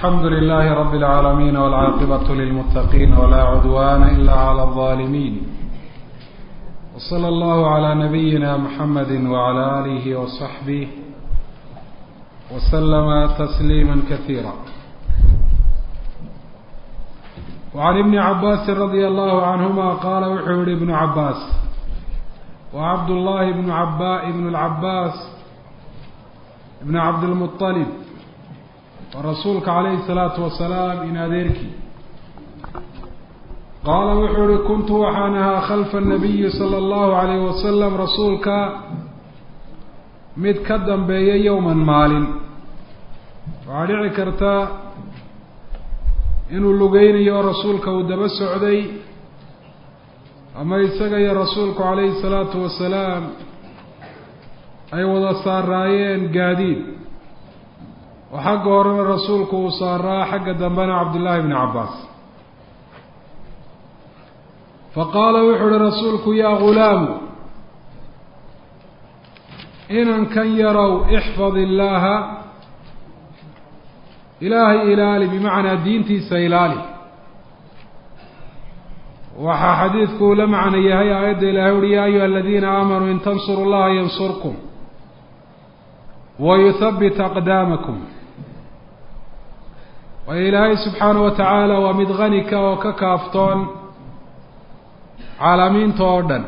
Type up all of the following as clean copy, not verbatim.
الحمد لله رب العالمين والعاقبة للمتقين ولا عدوان إلا على الظالمين وصلى الله على نبينا محمد وعلى آله وصحبه وسلم تسليما كثيرا. وعن ابن عباس رضي الله عنهما قال وحور ابن عباس وعبد الله بن العباس ابن عبد المطلب ورسولك عليه الصلاة والسلام إن أديرك قال وحور كنت وحانها خلف النبي صلى الله عليه وسلم رسولك متكدم بي يوما مال وعلي كرتا إنه اللقين يا رسولك ودبس عدي أما يسقى يا رسولك عليه الصلاة والسلام أي وضع صار رايين قادين وحق ورم رسولك وصار حق دنبنا عبد الله بن عباس فقال وحر رسولك يا غلام إن كان يروا احفظ الله إلهي إلالي بمعنى دينتي سيلالي وحا حديثك لمعنى يهي آيات إلهي يا أيها الذين آمنوا إن تنصروا الله ينصركم ويثبت أقدامكم وإلهي سبحانه وتعالى ومدغنك وككافتون عالمين توردن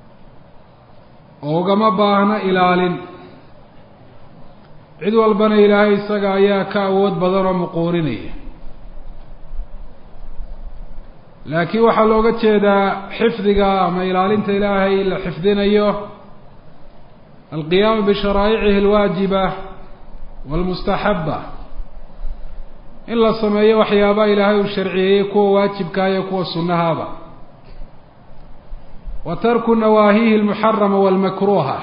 وقم باهنا إلال عدو البنا إلهي سقا إياك أود بدر مقورني لكن وحلوغة جيدا حفظك ما إلال انت إلهي لحفظين أيوه القيام بشرائعه الواجبة والمستحبة إلا سمايا وحيابا إلهي الشرعيه كو واجبك يكو السنة هذا وترك نواهيه المحرمة والمكروهة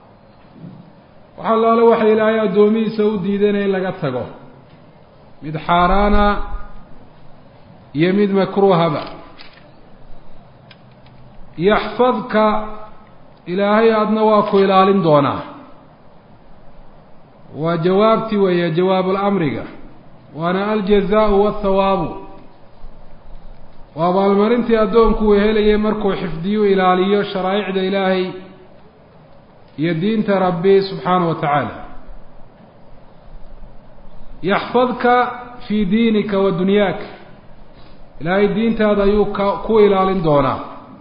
وحال الله وحي إلهي أدومي سودي دينا إلا قتقو مد حارانا يمد مكروهة با يحفظك إلهي أدنواكو إلالين دونا وجوابتي وهي جواب الأمر وأنا الجزاء والثواب وابالمرنتي أدونكو وهلي مركو حفظيو إلاليو شرائع دا إلهي يدين ربي سبحانه وتعالى يحفظك في دينك ودنياك إلهي دين هذا يكو إلالين دونا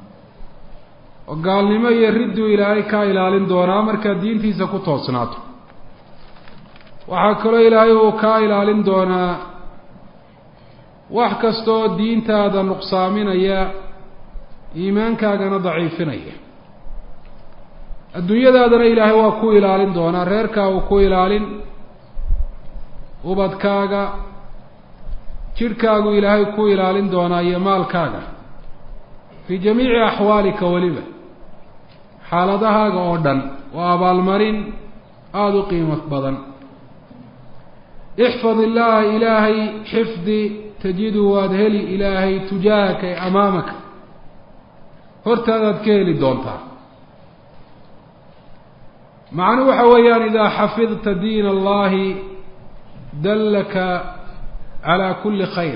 وقال لما يرد إلهي كإلالين دونا مركا دين تيسا كتوصناته وحكرا إلهي كإلالين دونا وحكستو دين هذا نقصامين يا إيمانك أغنى ضعيفين يا الدنيا هذا إلهي وكو إلالين دونا ريركا وكو إلالين وبدكاغا جيركاغو إلهي كو إلالين دونا يا مالكاغا في جميع أحوالك ولبا حالتها قوردن وأبالمرين آدو قيمة بدن احفظ الله إلهي حفظي تجده وادهلي إلهي تجاهك أمامك هرتادت كيلي دونتا معنى وحويان إذا حفظت دين الله دلك على كل خير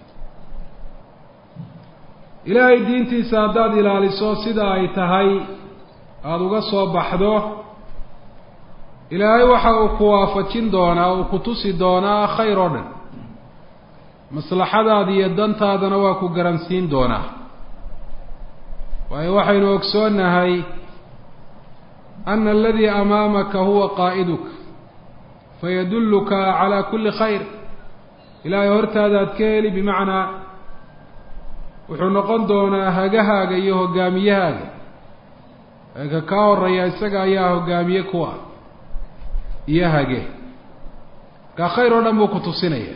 إلهي دينتي ساداد إلى لسو سيدا أيتهاي أدوغا صوبحدو إلهي وحاو كوافتين دونا وكتوسي دونا خيرون مصلحة دي يدنتا دنواكو قرنسين دونا وحين أكسونا هاي أن الذي أمامك هو قائدك فيدلك على كل خير إلهي هرتادات كيلي بمعنى وحنقن دونا هاقهاق أيها قاميهاق كاور رياسك أيها قاميه كوا إيهاقه كخير نموك تصينيه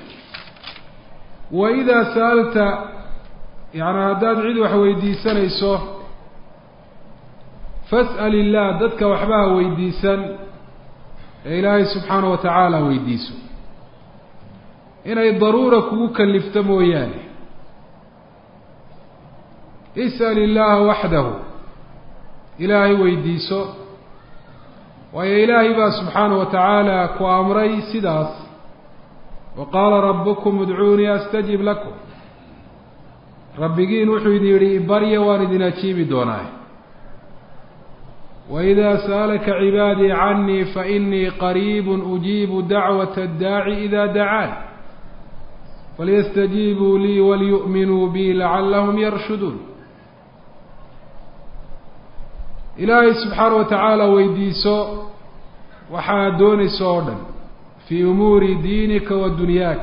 وإذا سألت يعني هداد عيد وحويدي سنيسو فاسأل الله ددك وحبها ويديسا إلهي سبحانه وتعالى ويديسو إنه الضرورة كوكا لفتمو يعني اسأل الله وحده إلهي ويديسو ويا إلهي با سبحانه وتعالى كوامري سداس وقال ربكم ادعوني أستجب لكم ربكين وحيد يري بريا واردنا أجيب دوناي وإذا سألك عبادي عني فإني قريب أجيب دعوة الداعي إذا دعان فليستجيبوا لي وليؤمنوا بي لعلهم يرشدون إلهي سبحانه وتعالى ويديسو وحادوني سودا في أمور دينك ودنياك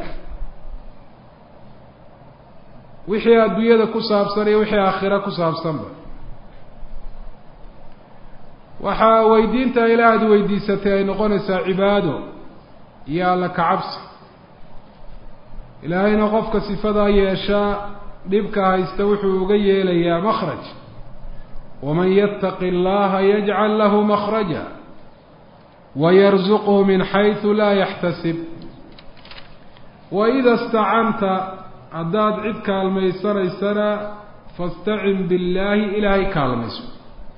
وحي الدنيا كساب سري وحي آخرة كساب سنبا وحا ويدينتا إلهي ويديستي نقونسا عباده يا لك عبس إلهي نقفك صفدا يشاء لبكا يستوحي وغيه ليا مخرج ومن يتق الله يجعل له مخرجا ويرزقه من حيث لا يحتسب وإذا استعنت عداد عدك الميسر السنة فاستعن بالله إلهي كالميسر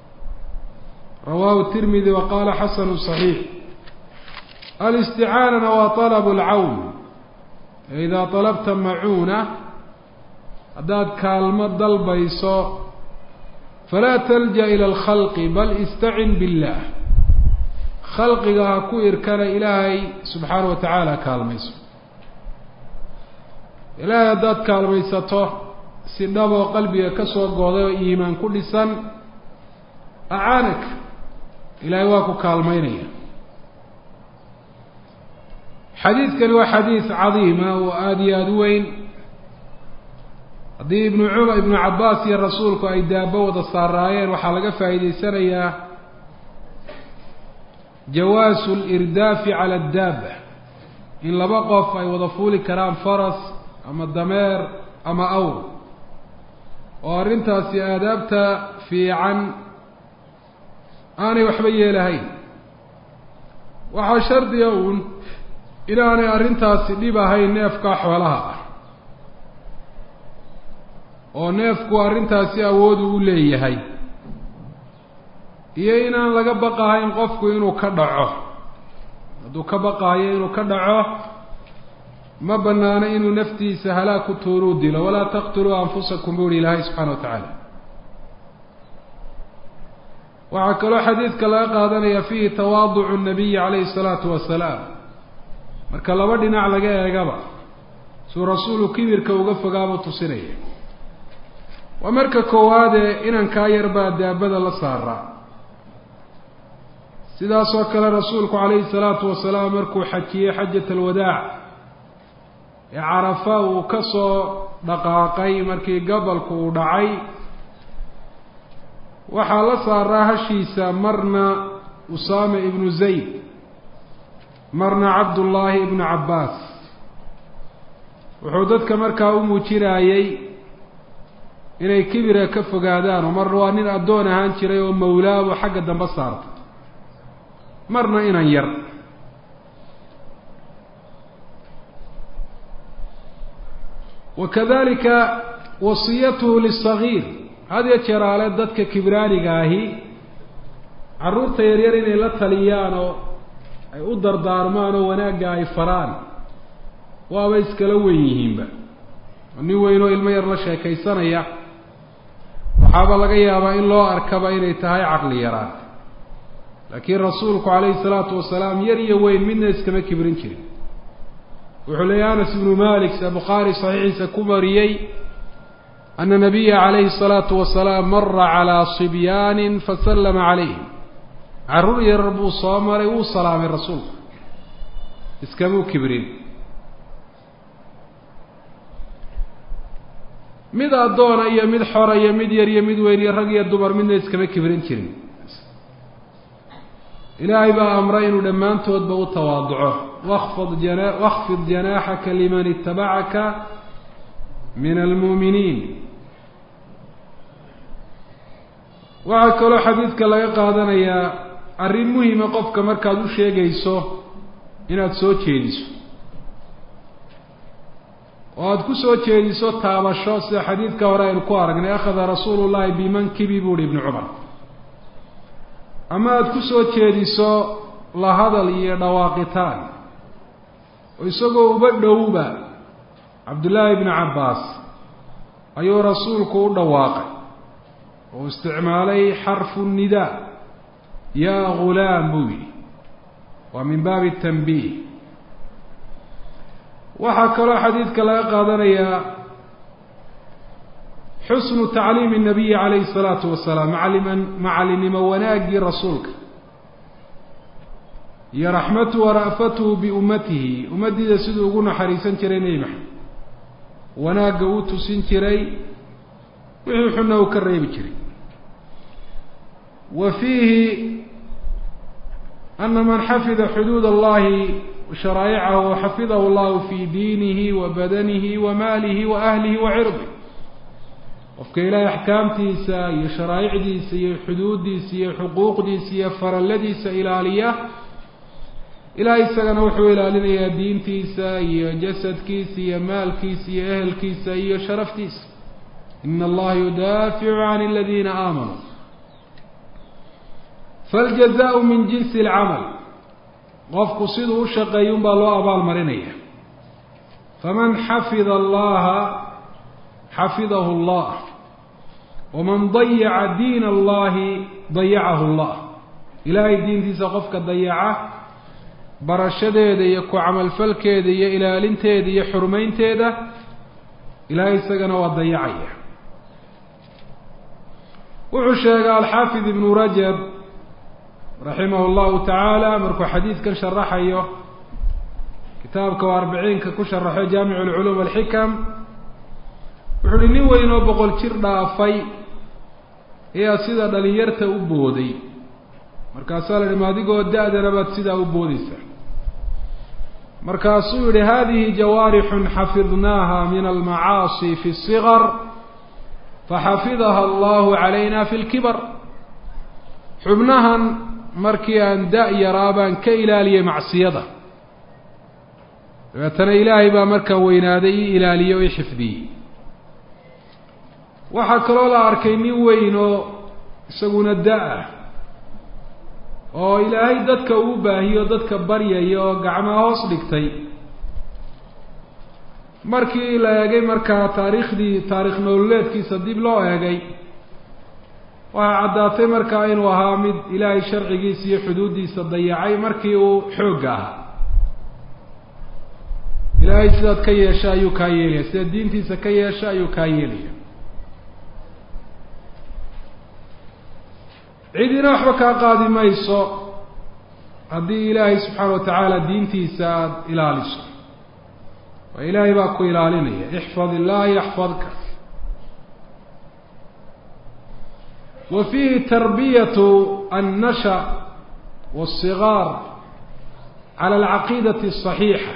رواه الترمذي وقال حسن صحيح الاستعانة وطلب العون إذا طلبت معونة عداد كالمة ضلبيسو فلا تلجأ إلى الخلق بل استعن بالله خلقها كوير كان إلهي سبحانه وتعالى كالميسو إلهي داد كالميساته سنبا وقلبي كسوى قوضي إيمان كل سن أعانك إلهي واكو كالمينيا حديث كان هو حديث عظيم وآدي أدوين haddii ibnu cabbaas iyo rasuulku ay daabo wada saaraayeen waxaa laga faa'iidaysanayaa jawaasu lirdaafi cala addaaba in laba qof ay wada fuuli karaan faras ama dameer ama awr oo arrintaasi aadaabta fiican aanay waxba yeelahayn waxaa shardiya uun inaanay arrintaasi dhib ahayn neefka xoolaha ah oo neefku arrintaasi awood u leeyahay iyo inaan laga baqahayn qofku inuu ka dhaco hadduu ka baqaayo inuu ka dhaco ma banaano inuu naftiisa halaag ku tuuruu dilo walaa taqtuluu anfusakum buuri ilaahay subxaana wa tacaala waxaa kaloo xadiidka laga qaadanaya fiihi tawaaducu nabiyi calayhi salaatu wasalaam marka laba dhinac laga eegaba suu rasuulu kibirka uga fogaabuu tusinaya waa marka koowaadee inankaa yar baa daabada la saaraa sidaasoo kale rasuulku calayhi salaatu wasalaam markuu xajiyey xajat alwadaac ee carafa uu ka soo dhaqaaqay markii gobolku uu dhacay waxaa la saaraa hashiisa marna usaama ibnu zayd marna cabdullaahi ibnu cabbaas wuxuu dadka markaa u muujinayey inay kibira ka fogaadaan oo marna waa nin addoon ahaan jiray oo mawlaabo xagga dambe saartay marna inan yar wakadalika wasiyatuhu lisagiir had iyo jeer aale dadka kibraaniga ahi carruurta yaryar inay la taliyaan oo ay u dardaarmaan oo wanaagga ay faraan waaba iskala weyn yihiinba nin weyn oo ilmo yar la sheekaysanaya waxaaba laga yaabaa in loo arkaba inay tahay caqli yaraan laakiin rasuulku calayhi salaatu wasalaam yar iyo weyn midna iskama kibrin jirin wuxuu leeyahay anas ibnu malik sa bukhaari saxiixiisa ku mariyey ana nabiya calayhi salaatu wasalaam mara calaa sibyaanin fasallama calayhim carruur yarar buu soo maray wuu salaamay rasuulku iskamuu kibrin mid addoona iyo mid xora iyo mid yar iyo mid weyn iyo rag iyo dumar midna iskama kibrin jirin ilaahay baa amray inuu dhammaantoodba u tawaaduco wakfid janaaxaka liman itabacaka min almu'miniin waxaa kaloo xadiidka laga qaadanayaa arrin muhima qofka markaad u sheegayso inaad soo jeediso oo aada ku soo jeediso taabasho sida xadiidka hore aynu ku aragnay akhada rasuulu llahi bimankibi buuhi ibnu cumar ama aada ku soo jeediso la hadal iyo dhawaaqitaan ويسقوا بدوبا عبد الله بن عباس أيها رسولك دواقع واستعمالي حرف النداء يا غلام بوي ومن باب التنبيه. وحكى له حديث كلا قادريا حسن تعليم النبي عليه الصلاة والسلام معلم وناجي رسولك يا رحمته ورأفته بأمته أمدي سيدو قلنا حريسا تري نيمح وناقوت سنتري وحنا وكري بكري. وفيه أن من حفظ حدود الله وشرائعه وحفظه الله في دينه وبدنه وماله وأهله وعرضه وفي إلى أحكام تيسا يشرائع ديسا يحدود ديسا يحقوق ديسا يفرل ديسا إلى آلية إلى إسا نوحو إلى آلية دين تيسا يجسد كيسا يمال كيسا يأهل كيسا يشرف تيسا. إن الله يدافع عن الذين آمنوا فالجزاء من جنس العمل قف قصيده شقيون بالله أبال مرينية. فمن حفظ الله حفظه الله ومن ضيع دين الله ضيعه الله. إلهي الدين دي سقفك ضيعه برشده يكو عمل فلكه دي إلى لنته دي حرمين تيده إلهي سقنا وضيعيه. وعشاق الحافظ ابن رجب رحمه الله تعالى مركو حديث كان شرح أيه كتابك 40 كشرح جامع العلوم والحكم وحلني وين بقول شردا في هي سيده دليرته وبودي مركاسال ما ديغو دادنا باد سيده وبوديسا مركاسو هذه جوارح حفظناها من المعاصي في الصغر فحفظها الله علينا في الكبر. حبناها مركيان داء يرابان كإلالية معصيده ويتنا إلهي با مركا وينادي إلالية ويحفظي. وحكروا لا أركيني وينو يسقون الداء oo ilaahay dadka uu baahiyo dadka baryayo gacmaha hoos dhigtay markii la eegay markaa taariikh nololeedkiisa dib loo eegay waxa caddaatay markaa inuu ahaa mid ilaahay sharcigiisa iyo xuduudiisa dayacay markii uu xoog ahaa. ilaahay sidaad ka yeesha ayuu kaa yeelaya sida diintiisa ka yeesha ayuu kaa yeelaya. عيدنا وحبك قادم ميسو هذه إلهي سبحانه وتعالى دينتي ساد إلى لسه وإلهي باكو إلى لنية احفظ الله يحفظك. وفيه تربية النشأ والصغار على العقيدة الصحيحة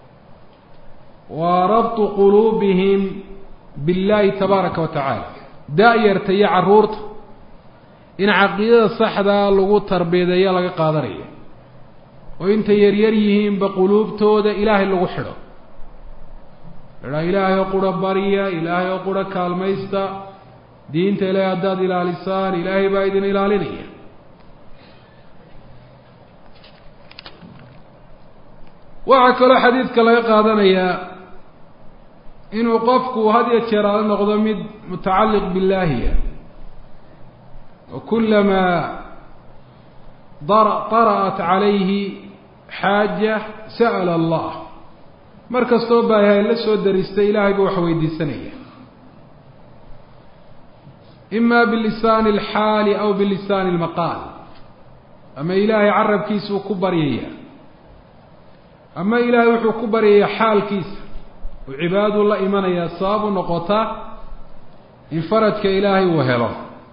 وربط قلوبهم بالله تبارك وتعالى. دائر تيع الرورت إن عقيدة الصحة لغو تربية لغا قادرية وإن تيريريهم بقلوب تود إلهي لغو حلو لا إلهي يقول برية إلهي يقول كالميستا دين تلا يداد إلى لسان إلهي بايدين إلى لنية. وعكلا حديث كلا يقادنيا إنه قفكو هذه الشراء النقضمد متعلق بالله وكلما طرأت عليه حاجة سأل الله مركز طوبة هاي لسو درست إلهي بوحوي دي سنية إما باللسان الحال أو باللسان المقال. أما إلهي عرب كيس وكبرية أما إلهي وحو كبرية حال كيس وعباد الله إيمان يصاب نقطة انفرد كإلهي وهله.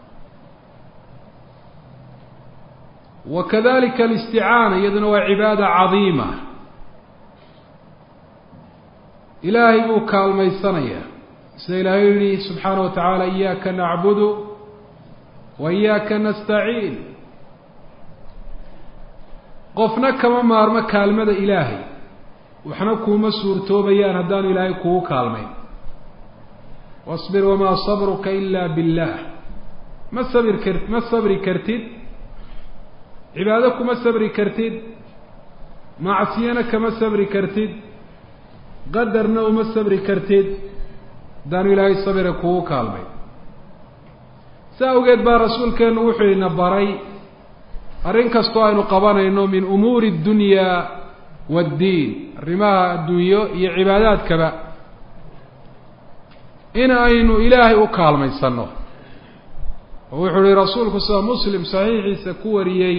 وكذلك الاستعانة يدنا وعبادة عظيمة إلهي بوكال ميسانية سيلاهي سبحانه وتعالى إياك نعبد وإياك نستعين. قفنا كما مارما كالمة إلهي وحنكو مسور توبيان هدان إلهي كو كالمين. واصبر وما صبرك إلا بالله ما الصبر كرتد عبادك ما الصبر كرتد معصيانك ما الصبر كرتد qadarna uma sabri kartid haddaanu ilaahay sabira kugu kaalmay saa awgeed baa rasuulkeennu wuxuu ina baray arrin kastoo aynu qabanayno min umuuri اddunyaa waaddiin arrimaha adduunyo iyo cibaadaadkaba in aynu ilaahay u kaalmaysanno oo wuxuu uhi rasuulku sida muslim saxiixiisa ku wariyey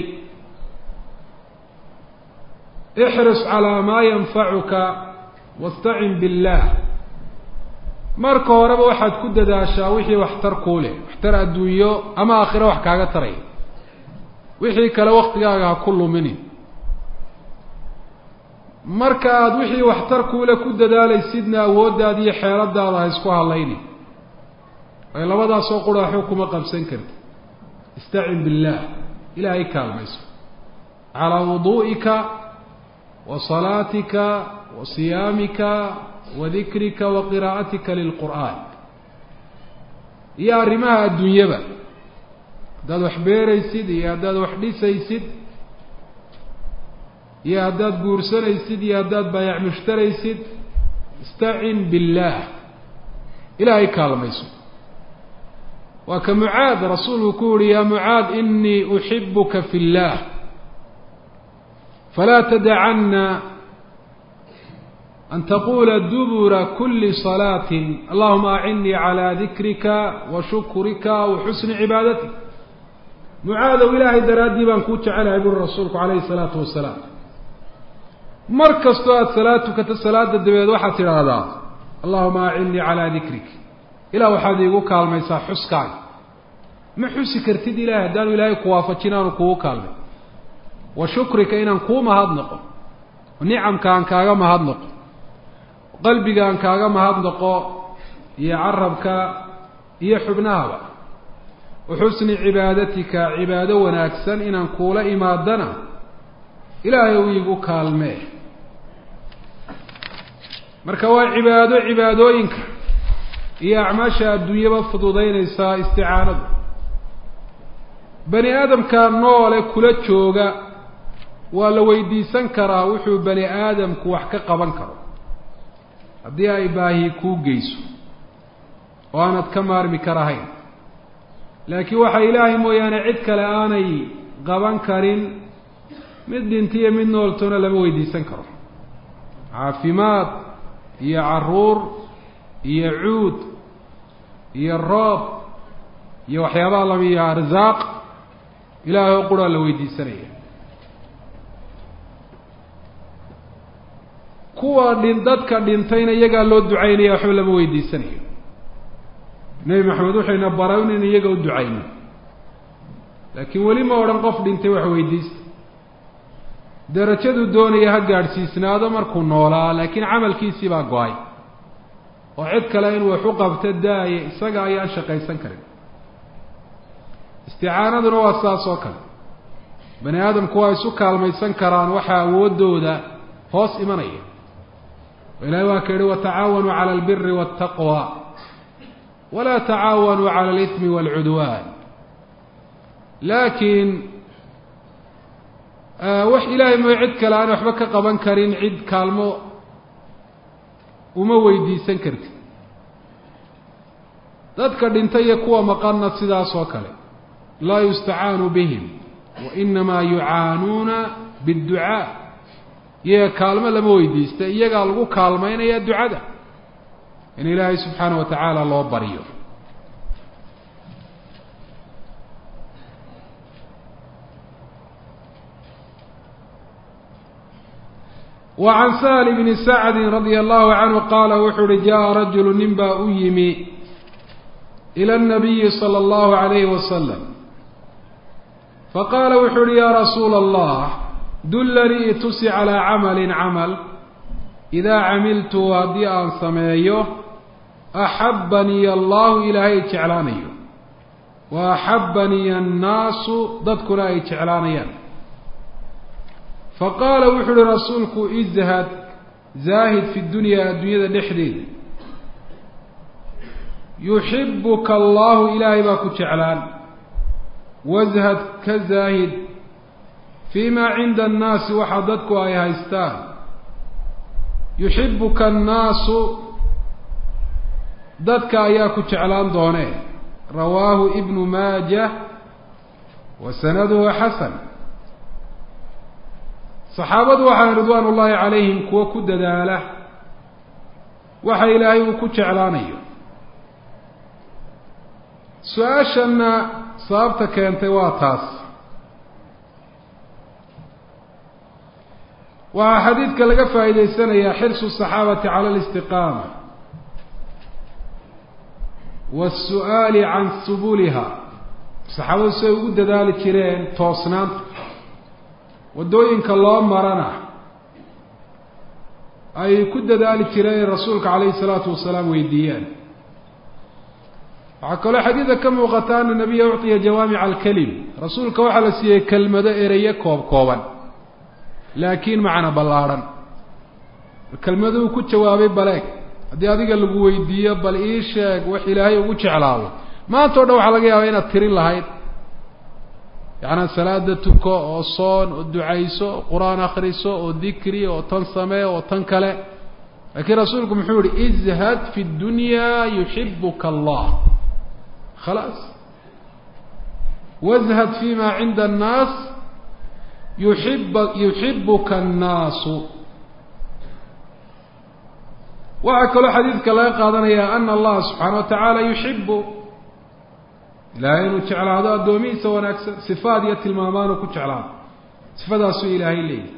ixris calaa maa yanfacuka wastacin biاllaah marka horeba waxaad ku dadaashaa wixii waxtar kuu leh waxtar adduunyo ama aakhiro wax kaaga taraya wixii kale waktigaaga ha ku luminin marka aada wixii waxtar kuule ku dadaalaysidna awooddaada iyo xeeladaada ha isku hadlayni ay labadaasoo quraaxo kuma qabsan karti istacin billaah ilaahay kaalmayso calaa wuduu'ika wa salaatika wa siyaamika wa dikrika wa qiraa'atika lilqur'aan iyo arrimaha adduunyaba haddaad wax beeraysid iyo haddaad wax dhisaysid iyo haddaad guursanaysid iyo haddaad baayac mushtaraysid istacin billaah ilaahay kaalmayso waa ka mucaad rasuulku ku yihi yaa mucaad inii uxibuka fi اllaah falaa tadacanna an taqula dubura kuli salaatin allahuma acinnii calaa dikrika wa shukrika wa xusni cibaadatik mucaadow ilaahay daraaddii baan kuu jecelahay buri rasuulku calayhi الsalaatu wasalaam mar kastoo aada salaad tukato salaada dabeed waxaad tidhaahdaa allahuma acinnii calaa dikrik ilah waxaad iigu kaalmaysaa xuskaaga ma xusi kartid ilahay haddaanu ilaahay ku waafajin aanu kugu kaalmay wa shukrika inaan kuu mahadnaqo nicamka aan kaaga mahadnaqo qalbiga aan kaaga mahadnaqo iyo carabka iyo xubnahaba wa xusni cibaadatika cibaado wanaagsan inaan kuula imaadana ilaahay u iigu kaalmee marka waa cibaadooyinka iyo acmaasha adduunyaba fududaynaysaa isticaanadu bani aadamka noole kula jooga waa la weydiisan karaa wuxuu bani aadamku wax ka qaban karo haddii ay baahi kuu geyso oo aanad ka maarmi karahayn laakiin waxaa ilaahay mooyaane cid kale aanay qaban karin mid dhintiyo mid nooltoona lama weydiisan karo caafimaad iyo caruur iyo cuud iyo roob iyo waxyaabaha lamiyo arsaaq ilaahay oo quraa la weydiisanaya kuwa dadka dhintayna iyagaa loo ducaynaya waxba lama weydiisanayo nebi maxamed wuxuyna baray in iyaga u ducayno laakiin weli ma odhan qof dhintay wax weydiista darajaduu doonaya ha gaadhsiisnaado markuu noolaa laakiin camalkiisii baa go-ay oo cid kale inuu wax u qabto daaya isaga ayaan shaqaysan karin isticaanaduna waa saas oo kale bani aadamku waa isu kaalmaysan karaan waxaa awooddooda hoos imanaya ilaahay waa ka yihi watacaawanuu cala albiri waاtaqwa walaa tacaawanuu cala alithmi wاlcudwaan laakiin wax ilaahay mooy cid kale aan waxba ka qaban karin cid kaalmo uma weydiisan kartid dadka dhintay iyo kuwa maqanna sidaas oo kale laa yustacaanu bihim wa inamaa yucaanuuna biاdducaa iyaga kaalmo lama weydiista iyagaa lagu kaalmaynaya ducada in ilaahay subxaanaه wa tacaala loo baryo وعن سهل بن سعد رضي الله عنه قال وxuu hi جاء رجل nin baa u yimi إلى النبي صلى الله عليه وسلم فقال wuxuu hi يا رسuuل الله dulnii itusi calىa camali camal idaa camiltu haddii aan sameeyo axabaniy allahu ilaahay jeclaanayo wa axabaniy annaasu dadkuna ay jeclaanayaan faqaala wuxuu uhi rasuulku izhad zaahid fi dunyaa adduunyada dhexdeeda yuxibuka allahu ilaahay baa ku jeclaan wazhad ka zaahid fii maa cinda annaasi waxa dadku ay haystaan yuxibuka annaasu dadka ayaa ku jeclaan doonee rawaahu ibnu maajah wa sanaduhu xasan. saxaabadu waxaa ridwaan ullaahi calayhim kuwa ku dadaala waxa ilaahay uu ku jeclaanayo. su-aashanna sababta keentay waa taas. waxaa xadiidka laga faa'iidaysanayaa xirsu saxaabati cala alistiqaama waasu'aali can subuliha. saxaabadu siday ugu dadaali jireen toosnaanta, waddooyinka loo marana ay ku dadaali jireen in rasuulka calayhi salaatu wasalaam weydiiyaan. waxaa kaloo xadiidka ka muuqata ana nabiya ucطiya jawaamica alkelim, rasuulka waxaa la siiyey kelmado ereye kooban laakiin macna ballaadhan. kelmaduu ku jawaabay baleeg, haddii adiga lagu weydiiyo bal ii sheeg wax ilaahay ugu jeclaado, maanta o dhan waxaa laga yaabaa inaad tirin lahayd, yacnaa salaada tuko oo soon oo ducayso oo qur-aan akhriso oo dikri oo tan samee oo tan kale. laakiin rasuulku muxuu yihi izhad fi اdunyaa yuxibuka allah, khalaas. wazhad fima cinda annaas yuxibuka annaasu. waxaa kaloo xadiidka laga qaadanayaa ana allaha subxaana wa tacaala yuxibu, ilaahay inuu jeclaado addoomihiisa wanaagsan, sifaad iyo tilmaamaanuu ku jeclaado, sifadaasuu ilaahay leeyahy.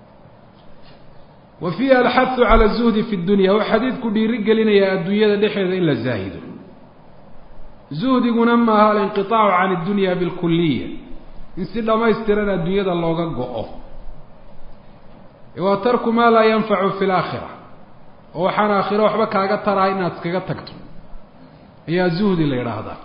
wa fiiha alxahu cala azuhdi fi dunya. wuxuu xadiidku dhiiri gelinayaa adduunyada dhexeeda in la zaahido. zuhdiguna maaha alinqiطaacu can addunya bilkuliya, in si dhamaystiran adduunyada looga go-o. waa tarku maa laa yanfacu fi laakhira, oo waxaan aakhiro waxba kaaga taraha inaad iskaga tagto ayaa zuhdi la yidhaahdaa.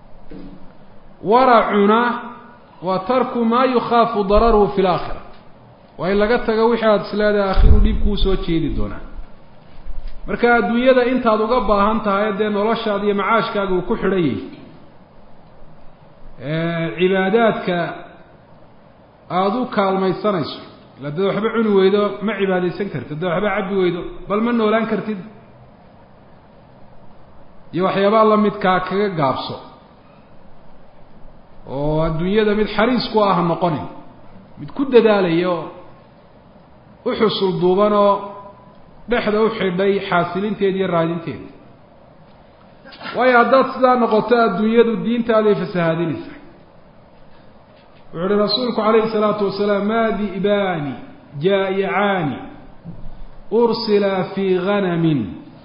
waracuna waa tarku maa yukhaafu dararuhu fi laakhira, waa in laga tago wixii aada isleedahay aakhiru dhib kuu soo jeedi doonaa. marka adduunyada intaad uga baahan tahay dee noloshaada iyo macaashkaaga uu ku xidhan yahay, cibaadaadka aada u kaalmaysanayso, ila dad waxba cuni weydo ma cibaadaysan kartid, dad waxba cabbi weydo bal ma noolaan kartid, iyo waxyaabaa la midkaa kaga gaabso. oo adduunyada mid xariis ku ah noqonin, mid ku dadaalayo u xusul duuban oo dhexda u xidhay xaasilinteeda iyo raadinteeda. waayo haddaad sidaa noqoto adduunyadu diintaaday fasahaadinaysa. wuxuu uhi rasuulku calayhi salaatu wasalaam maa di'baani jaa'icaani ursila fii ganamin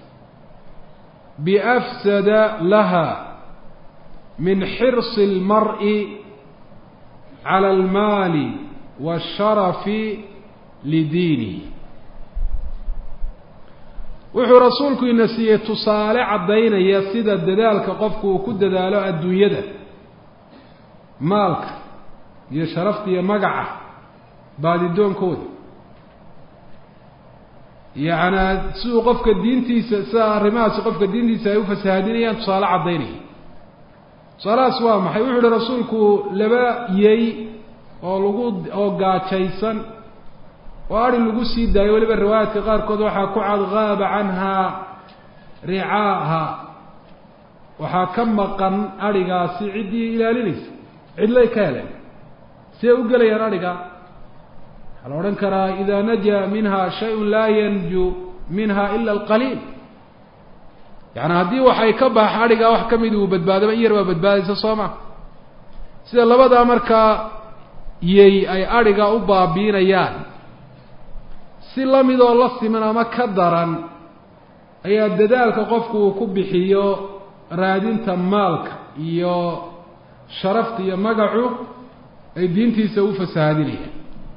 biafsada laha min xirsi اlmar'i cala almaali waasharafi lidiinihi. wuxuu rasuulku ina siiyey tusaale caddaynaya sida dadaalka qofku uu ku dadaalo adduunyada, maalka iyo sharafta iyo magaca baadidoonkooda, yacnaa siduu qofka diintiisa, sida arrimahaasi qofka diintiisa ay u fasahaadinayaan tusaale caddaynaya. tusaalahaas waa maxay? wuxuu uhi rasuulku laba yey oo gaajaysan oo adhi lagu sii daayo, weliba riwaayaadka qaarkood waxaa ku cad gaaba canhaa ricaaha, waxaa ka maqan adhigaasi ciddii ilaalinaysa, cidlay ka heleen. siday u gelayaan adhiga? waxaa la odhan karaa idaa najaa minha shayun laa yanju minha ila alqaliil, yacni haddii waxay ka baxa adhigaa wax ka mid uu badbaadaba in yar baa badbaadaysa soo ma. sida labadaa markaa yey ay adhiga u baabiinayaan, si la midoo la siman ama ka daran ayaa dadaalka qofku uu ku bixiyo raadinta maalka iyo sharafta iyo magacu ay diintiisa u fasahaadinayaan.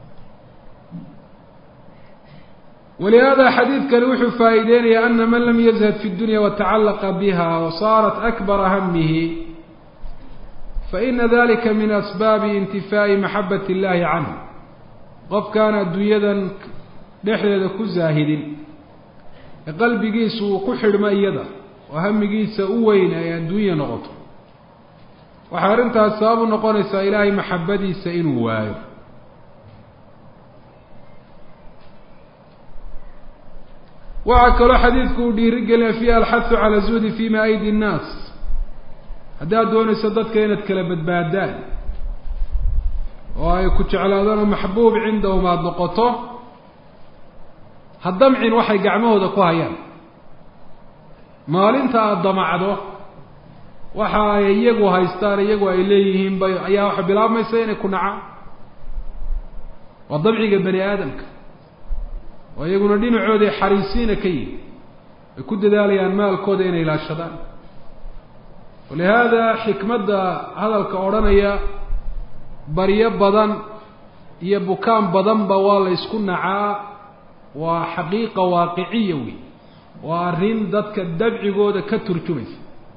walihaada xadiidkani wuxuu faa'iideynayaa ana man lam yazhad fi dunya watacallaqa biha wasaarat akbara hamihi faina dalika min asbaabi intifaa'i maxabat اllahi canhu. qofkaan adduunyadan dhexdeeda ku zaahidin ee qalbigiisu uu ku xidhmo iyada oo hamigiisa u weyn ay adduunya noqoto, waxay arrintaas sabab u noqonaysaa ilaahay maxabadiisa inuu waayo. وعكلو حديثك وديرجل فيها الحث على الزهد فيما أيدي الناس هذا دون صدق كانت كلبت بادان وكنت على ذلك محبوب عنده ما ضقطه هالدمع وحي قعمه ذكوها أيام مالنت الضمعده وحا ييغو هايستار ييغو إليهم يا وحب الله ما يسين يكون عام والضمع بني آدمك ويقولون دين عودي حريصين كي يكون ذلك المال كودين إلى الشدان ولهذا حكمة هذا الكورانية بريب بدن يبكان بدن بوال يسكن عا وحقيقة واقعية وارين ذاتك الدبع جودة كترجمة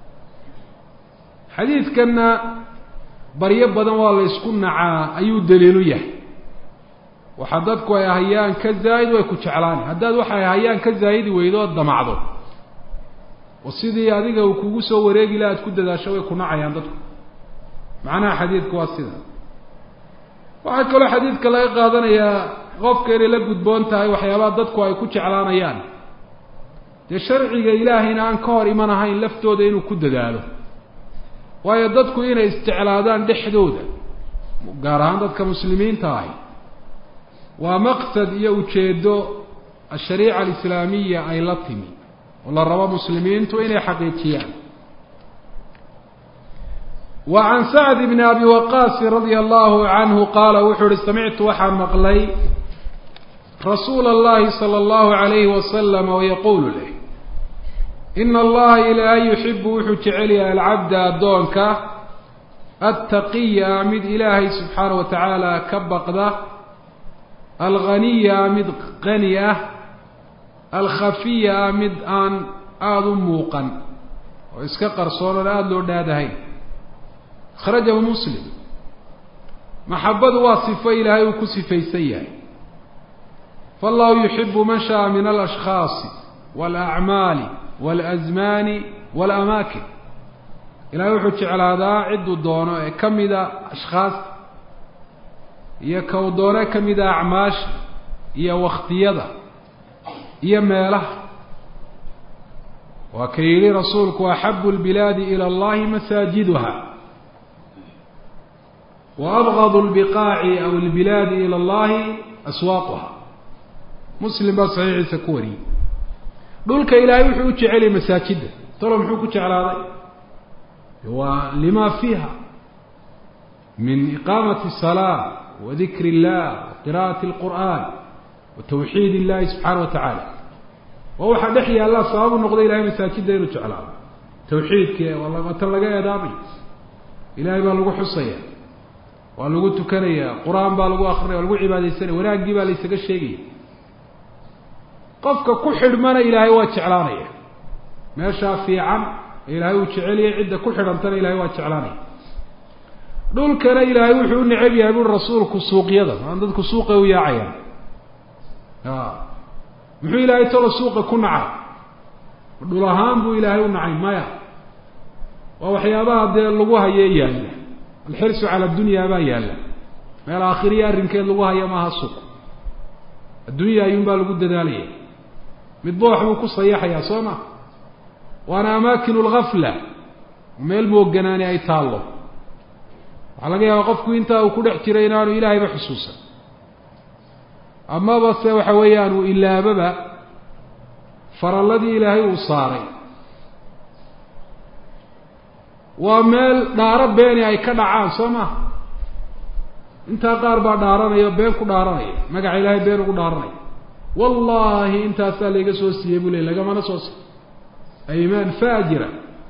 حديث كنا بريب بدن وال يسكن عا أيو دليلية وحددك يا هيان كزايد ويكوش علاني حدد وحا يا هيان كزايد ويدو الضمعضو وسيدي هذيك وكوسو وريقي لا تكد ذا شوي كنا عيان ضدك معنا حديث كواسيدا waxaa kaloo xadiidka laga qaadanayaa qofka inay la gudboon tahay waxyaabaha dadku ay ku jeclaanayaan dee sharciga ilaahayna aan ka hor iman ahayn laftooda inuu ku dadaalo waayo dadku inay isjeclaadaan dhexdooda gaar ahaan dadka muslimiinta ahi waa maqsad iyo ujeedo ashariica alislaamiya ay la timi oo la rabo muslimiintu inay xaqiijiyaan وعن سعد بن أبي وقاص رضي الله عنه قال وحر سمعت وحر مقلي رسول الله صلى الله عليه وسلم ويقول له إن الله إلهي يحب وحجعلي العبد الدونك التقي أمد إلهي سبحانه وتعالى كبقده الغني أمد غنية الخفي أمد أن موقا وإسكقر صور الآدلو دادهين خرجه مسلم محبة واصفة إلهي وكسفي سيئة فالله يحب من شاء من الأشخاص والأعمال والأزمان والأماكن إلهي يحب على هذا عد الدونه كم إذا أشخاص يكو دونه كم إذا أعماش يا وقت يده يا ماله وكيل رسولك وأحب البلاد إلى الله مساجدها وأبغض البقاع أو البلاد إلى الله أسواقها مسلم بصحيح سكوري دولك إلهي وحوك علي مساجد ترى محوك على هذا ولما فيها من إقامة الصلاة وذكر الله وقراءة القرآن وتوحيد الله سبحانه وتعالى وهو حد يحيى الله صواب النقضي إلهي مساجد يلوك على هذا توحيدك والله ما تلقى يا دابي إلهي بالغو حصية ولغو تكنيا قرآن بالغو أخرى ولغو عبادة السنة وناقي باليسك الشيء قفك كحر من إلهي واتشعلانية ما شافي عن إلهي واتشعلية عدة كحر أمتنا إلهي واتشعلانية دول كان إلهي وحيون نعبي يقول رسول كسوق يدا عندك كسوق ويا عيان محو إلهي ترى سوق كنعا دول هام بو إلهي ونعيم مايا ووحيابها دي اللغوها ييان الحرص على الدنيا بايا ما الآخرية الرنكين اللغوها يماها السوق الدنيا ينبال قد ذالية متبوح وكو صياح يا صوما وانا أماكن الغفلة وميل موقناني أي تالله على قيا وقفكو انت وكل احترينان إلهي بحسوسا أما بس وحويان إلا بابا فر الذي إلهي وصاري وميل دارب بيني أي كدعان صوما انت قاربا دارانيا بينكو دارانيا مقع إلهي بينكو دارانيا والله انت أسأليك سوسي يبولي لك ما نسوسي أيمان فاجرة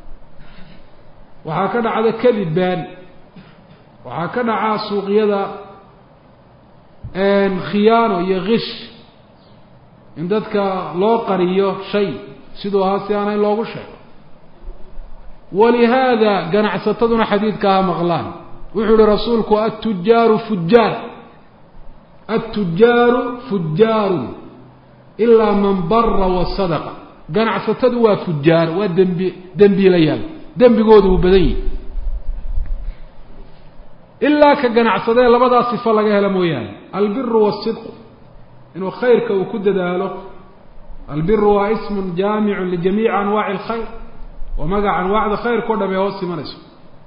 وحاكنا على كذب بان وحاكنا على سوق يدا ان خيانه يغش ان ددك لو قريو شيء سيدو هاسيانay loogu sheego ولهذا قنعستدنا حديث كها مغلان وحول رسولك التجار فجار إلا من بر والصدق قنعستدوا فجار ودنبي ليال دنبي قوده بدي إلا كقنعستدوا لبدا صفة لقاها لمويان البر والصدق إنه خيرك وكد داله البر واسم جامع لجميع أنواع الخير ومقع أنواع الخير كل ما يوصي من اسم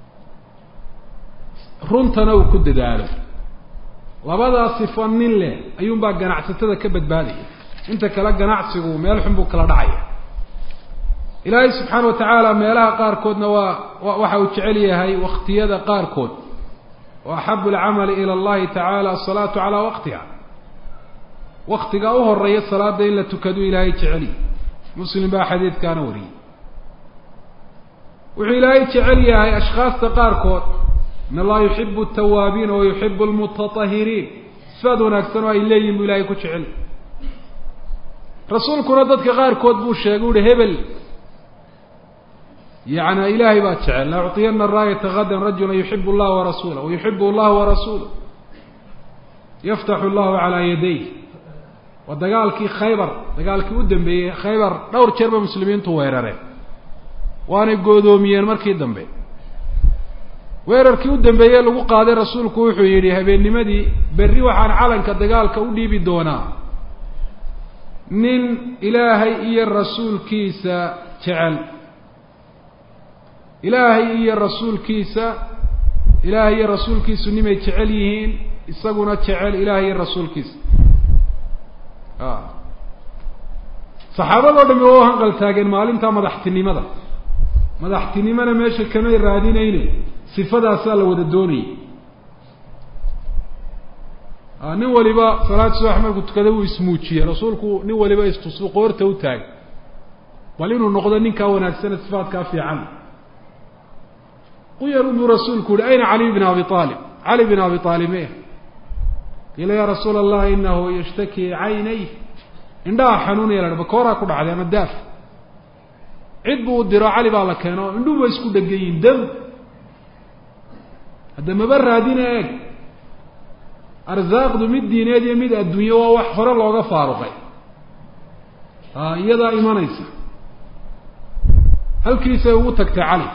رنتنا وكد داله وبدا صفان من له أيوم بقى قناعستها كبد بالي انت كلا قناعسه ميلحن بو كلا دعيه إلهي سبحانه وتعالى ميلها قاركودنا وحاو تعليه هاي واختيادة قاركود وأحب العمل إلى الله تعالى الصلاة على وقتها وقت قاوه الرئيس الصلاة إلا تكدو إلهي تعلي مسلم بها حديث كان وري وإلهي تعليه هاي أشخاص قاركود إن الله يحب التوابين ويحب المتطهرين سفادون أكثر إليهم إلهي كتعلي رسولك رددك قاركود بوش يقول هبل يعني إلهي باتشعل لأعطينا الراية غدا رجلا يحب الله ورسوله ويحب الله ورسوله يفتح الله على يديه ودقالك خيبر دقالك ودن بي خيبر دور شرب مسلمين تويرره وانا قودوميين مركي دن بي ويرركي ودن بي لغو قادي رسولك وحو يري هبين لمدي بري وحان علنك دقالك ودي بدونا نين إلهي إيا الرسول كيسا تعل إلهي الرسول كيسا إلهي الرسول كيسا نمي تعليهين إساقنا تعال إلهي الرسول كيسا صحابة الله دميوها قلتاقين مالين مدحتني مدحتني ماذا ماشي كما يرادين أيني صفة أسالة وددوني نولي با صلاة سواح ما قلت كذا اسموتشي رسولك نولي با استصوق ورته وتاق ولينو النقضة ننكا وناكسنة صفات كافية عنه ويرد رسولك أين علي بن أبي طالب علي بن أبي طالب إيه قال يا رسول الله إنه يشتكي عينيه عندها حنون يلا بكورة كل على مداف عدبوا الدراع علي بالله كانوا عندهم يسكوا دقيين دم هذا مبرر هدينا إيه أرزاق دو مد دينية دي مد الدنيا وحفر الله فارغي يدا إيمان إيسا هل كيسا وتكت علي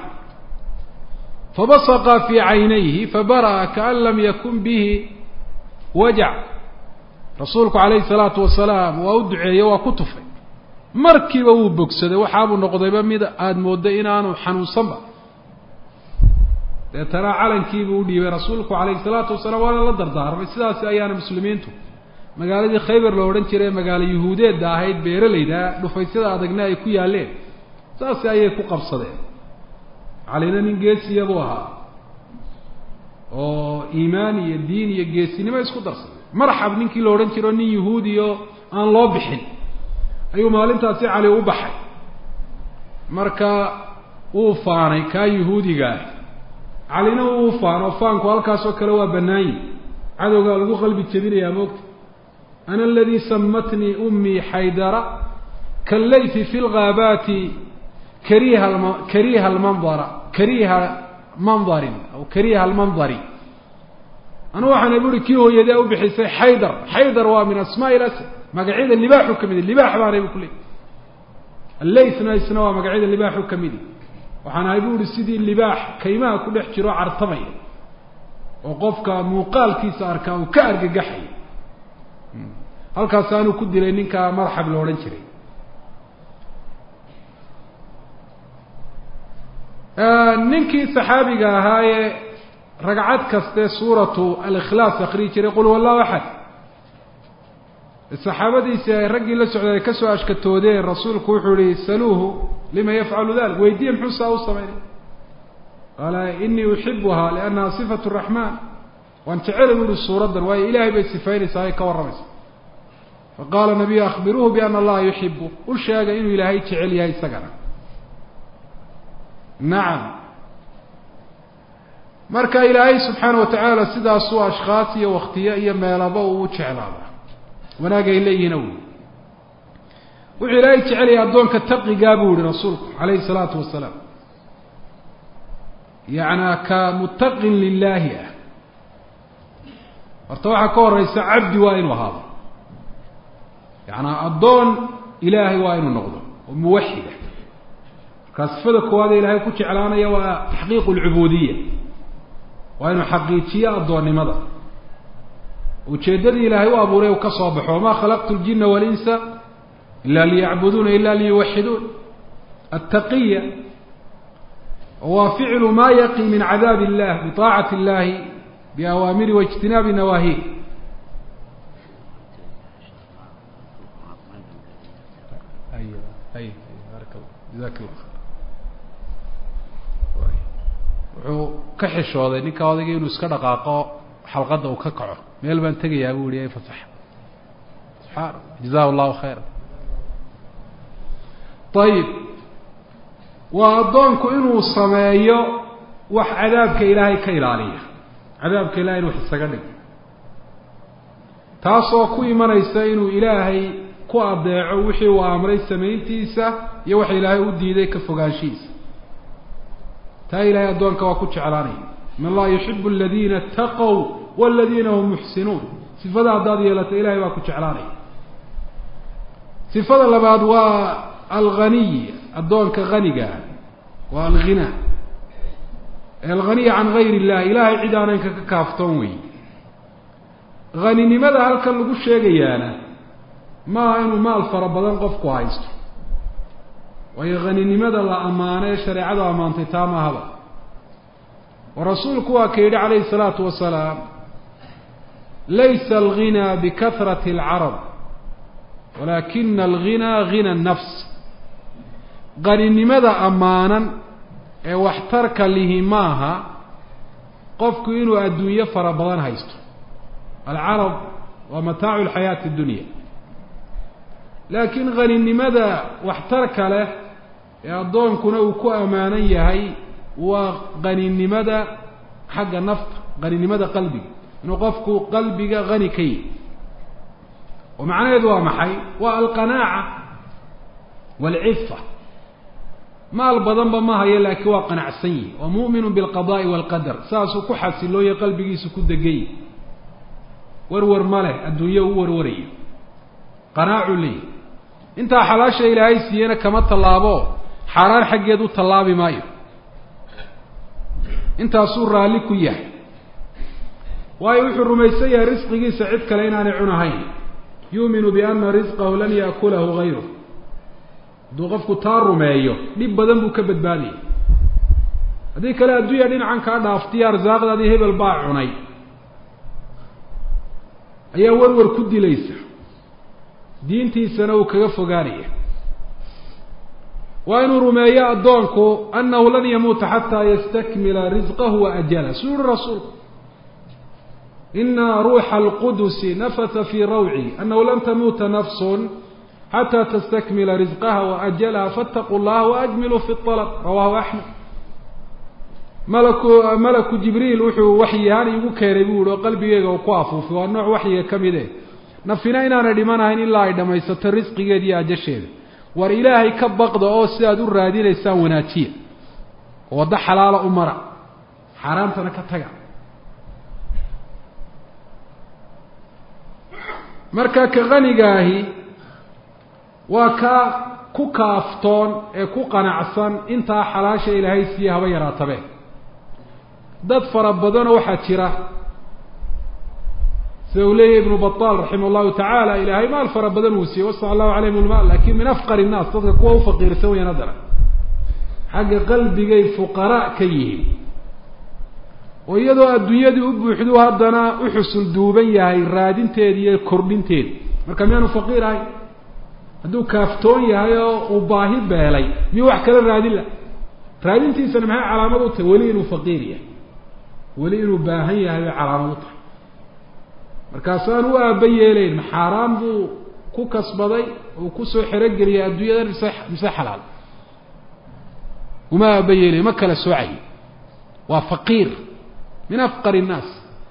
فبصق في عينيه فبرأ كأن لم يكن به وجع رسولك عليه الصلاة والسلام وأدعي وكتفه مركب وبكسده وحاب النقضيبا ميدا آد مودة إنانو حنو صنبا ترى علن كيف ودي رسولك عليه الصلاة والسلام ولا لدر دار بسلاس أيان مسلمين تو مقالة خيبر لورن ترى مقالة يهودية داهيد بيرلي دا نفيسدا أدقنا يكو يالين سلاس أيكو قبصده علينا ننجيس يبوها أو إيماني الدين يجيسني ما يسكت درس مرحب نينكي لورن ترى نين يهودي أن الله بحل أيوة مالين تاسي عليه وبحل مركا وفاني كا يهودي قال علينا وفان كوالكاس وكلوا بناي عدو قال قلبي الكبير يا موت أنا الذي سمتني أمي حيدرة كالليث في الغابات كريه المنظر أنا واحد يقول كيو يداو بحسي حيدر ومن أسماء الأسد مقعيد اللباح كمدي اللباح ما رأيه كله الليث نايسنا مقعيد اللباح كمدي وحنا يقول السيدي اللباح كيما كل احتراع عرطمي وقفك موقال كيس أركا وكأرق قحي هل كاسانو كدي لأنك مرحب لورنشري ننكي صحابي هاي رقعت كسته سورة الإخلاص أخريج يقول والله أحد الصحابة دي سيرقي لسعودة كسوا أشكتودين الرسول كوحولي سألوه لما يفعل ذلك ويديهم حسا أوصمين قال إني أحبها لأنها صفة الرحمن وأنت علموا للصورة وهي إلهي بالصفين سايك والرمس فقال النبي أخبروه بأن الله يحبه قل شاق إنه إلهي تعلي هاي سقنا نعم مركا إلهي سبحانه وتعالى سيدا سوى أشخاصية واختيائية ما يلابوا وتشعلابا وناقا إليه نوي وإلهي تعالي أدونك التقي قابوا لرسولك عليه الصلاة والسلام يعني كمتق لله ارتوحا كور رئيس عبد وائن وهذا يعني أدون إلهي وائن النغضة وموحدة كاسفدك وهذا إلهي كتش علانية وتحقيق العبودية وإنه حقيقية أدوني ماذا وتشدد إلهي وأبوريه وكصابح وما خلقت الجن والإنس إلا ليعبدون إلا ليوحدون. التقية هو فعل ما يقي من عذاب الله بطاعة الله بأوامره واجتناب نواهيه. أيوة بارك الله جزاك الله خير. wuxuu ka xishooday ninka odayga inuu iska dhaqaaqo xalqada uu ka kaco meel baan tagayaa buu yiri fasax subhaan jazaa Allahu khayr. طيب وأظنك إنه سمايو وح عذابك إلهي كيلالية عذابك إلهي وح السجن تاسو كوي من يستينو إلهي كو أضيع وحي وأمر السمين تيسا يوحي إلهي ودي ذيك فقاشيس تا إلهي أظنك وكوتش علاني من الله يحب الذين اتقوا والذين هم محسنون صفة أضادية لت إلهي وكوتش علاني صفة لبعض الغني الدون كغني والغنى الغني عن غير الله إلهي عدانا ككافتونوي غني لماذا هل كان لقو الشيء ما إنه مال فربضان قفكو هايستو وهي غني لماذا لا أمانة شريعة أمانة تاما هذا ورسولك وكيد عليه الصلاة والسلام ليس الغنى بكثرة العرب ولكن الغنى غنى النفس غني لماذا أمانا واحترك له ماها قفك إنه الدنيا فربضان هايستو العرب ومتاع الحياة الدنيا لكن غني لماذا واحترك له يضون كنو كو أمانية هاي وغني لماذا حق النفط غني لماذا قلبي إنه قفك قلبي غني كي ومعنى يدوى محي والقناعة والعفة ما البضنب ما هي لك وقنع سيء ومؤمن بالقضاء والقدر ساسو كحس اللو يقلبي سكود دقي ورور ماله الدنيا وروري قناع لي انت حلاشه الهي سينا كما طلابو حرار حقيدو طلابي مايو انت سور لك يح واي وحو رميسيا رزقي سعيد كلينا نعنهين يؤمن بأن رزقه لن يأكله غيره دو قفكو تارو مايو ديب بدن بو كبدباني هذه كلا الدنيا دين عنك دافتي ارزاق هذه هبل باع عني ayaa warwar ku dilaysa diintiisana uu kaga fogaanaya waa inuu rumeeyo adoonku annahu lan yamuuta hatta yastakmila rizqahu wa ajala sur rasul inna ruuha alqudus nafatha fi raw'i annahu lan tamuta nafsun hatta tastakmila rizqaha wa ajalaha fattaqullaha wa ajmilu fi at-talab rawahu ahmad ملك جبريل وحو وحيان يقول كيربو قلبي ku afuufay waa nooc waxyi kamide nafina inaana dhimanayn ilaa ay dhamaysato risqigeedii ajasheeda war ilaahay ka baqdo oo si aad u raadinaysan wanaajiya wada xalaal u mara xaraamtana ka taga marka ka qanigaahi waa ka ku kaaftoon ee ku qanacsan inta xalaasha ilaahay si haba yaraatabe dad farabadana waxa jira سولي ابن بطال رحمه الله تعالى إلى هاي مال فربدن وسي وصى الله عليهم المال لكن من أفقر الناس تضرك هو فقير سوي نظرا حق قلبي جاي فقراء كيهم ويدو الدنيا دي أبوحدوها هدنا أحسن دوبية هاي رادين تيدي كردين تيدي مركميانو فقير هاي هدو كافتون هاي وباهي بهلي ميوح كلا رادين لا رادين تيدي سنمها علامة ولينو فقيرية ولينو باهي هاي علامة markaasaan u aabayeeleen xaraam buu ku kasbaday oo ku soo xirageliya adduunyada mise xalaal uma aabayeeleen ma kala soocay waa faqiir min afqar الناس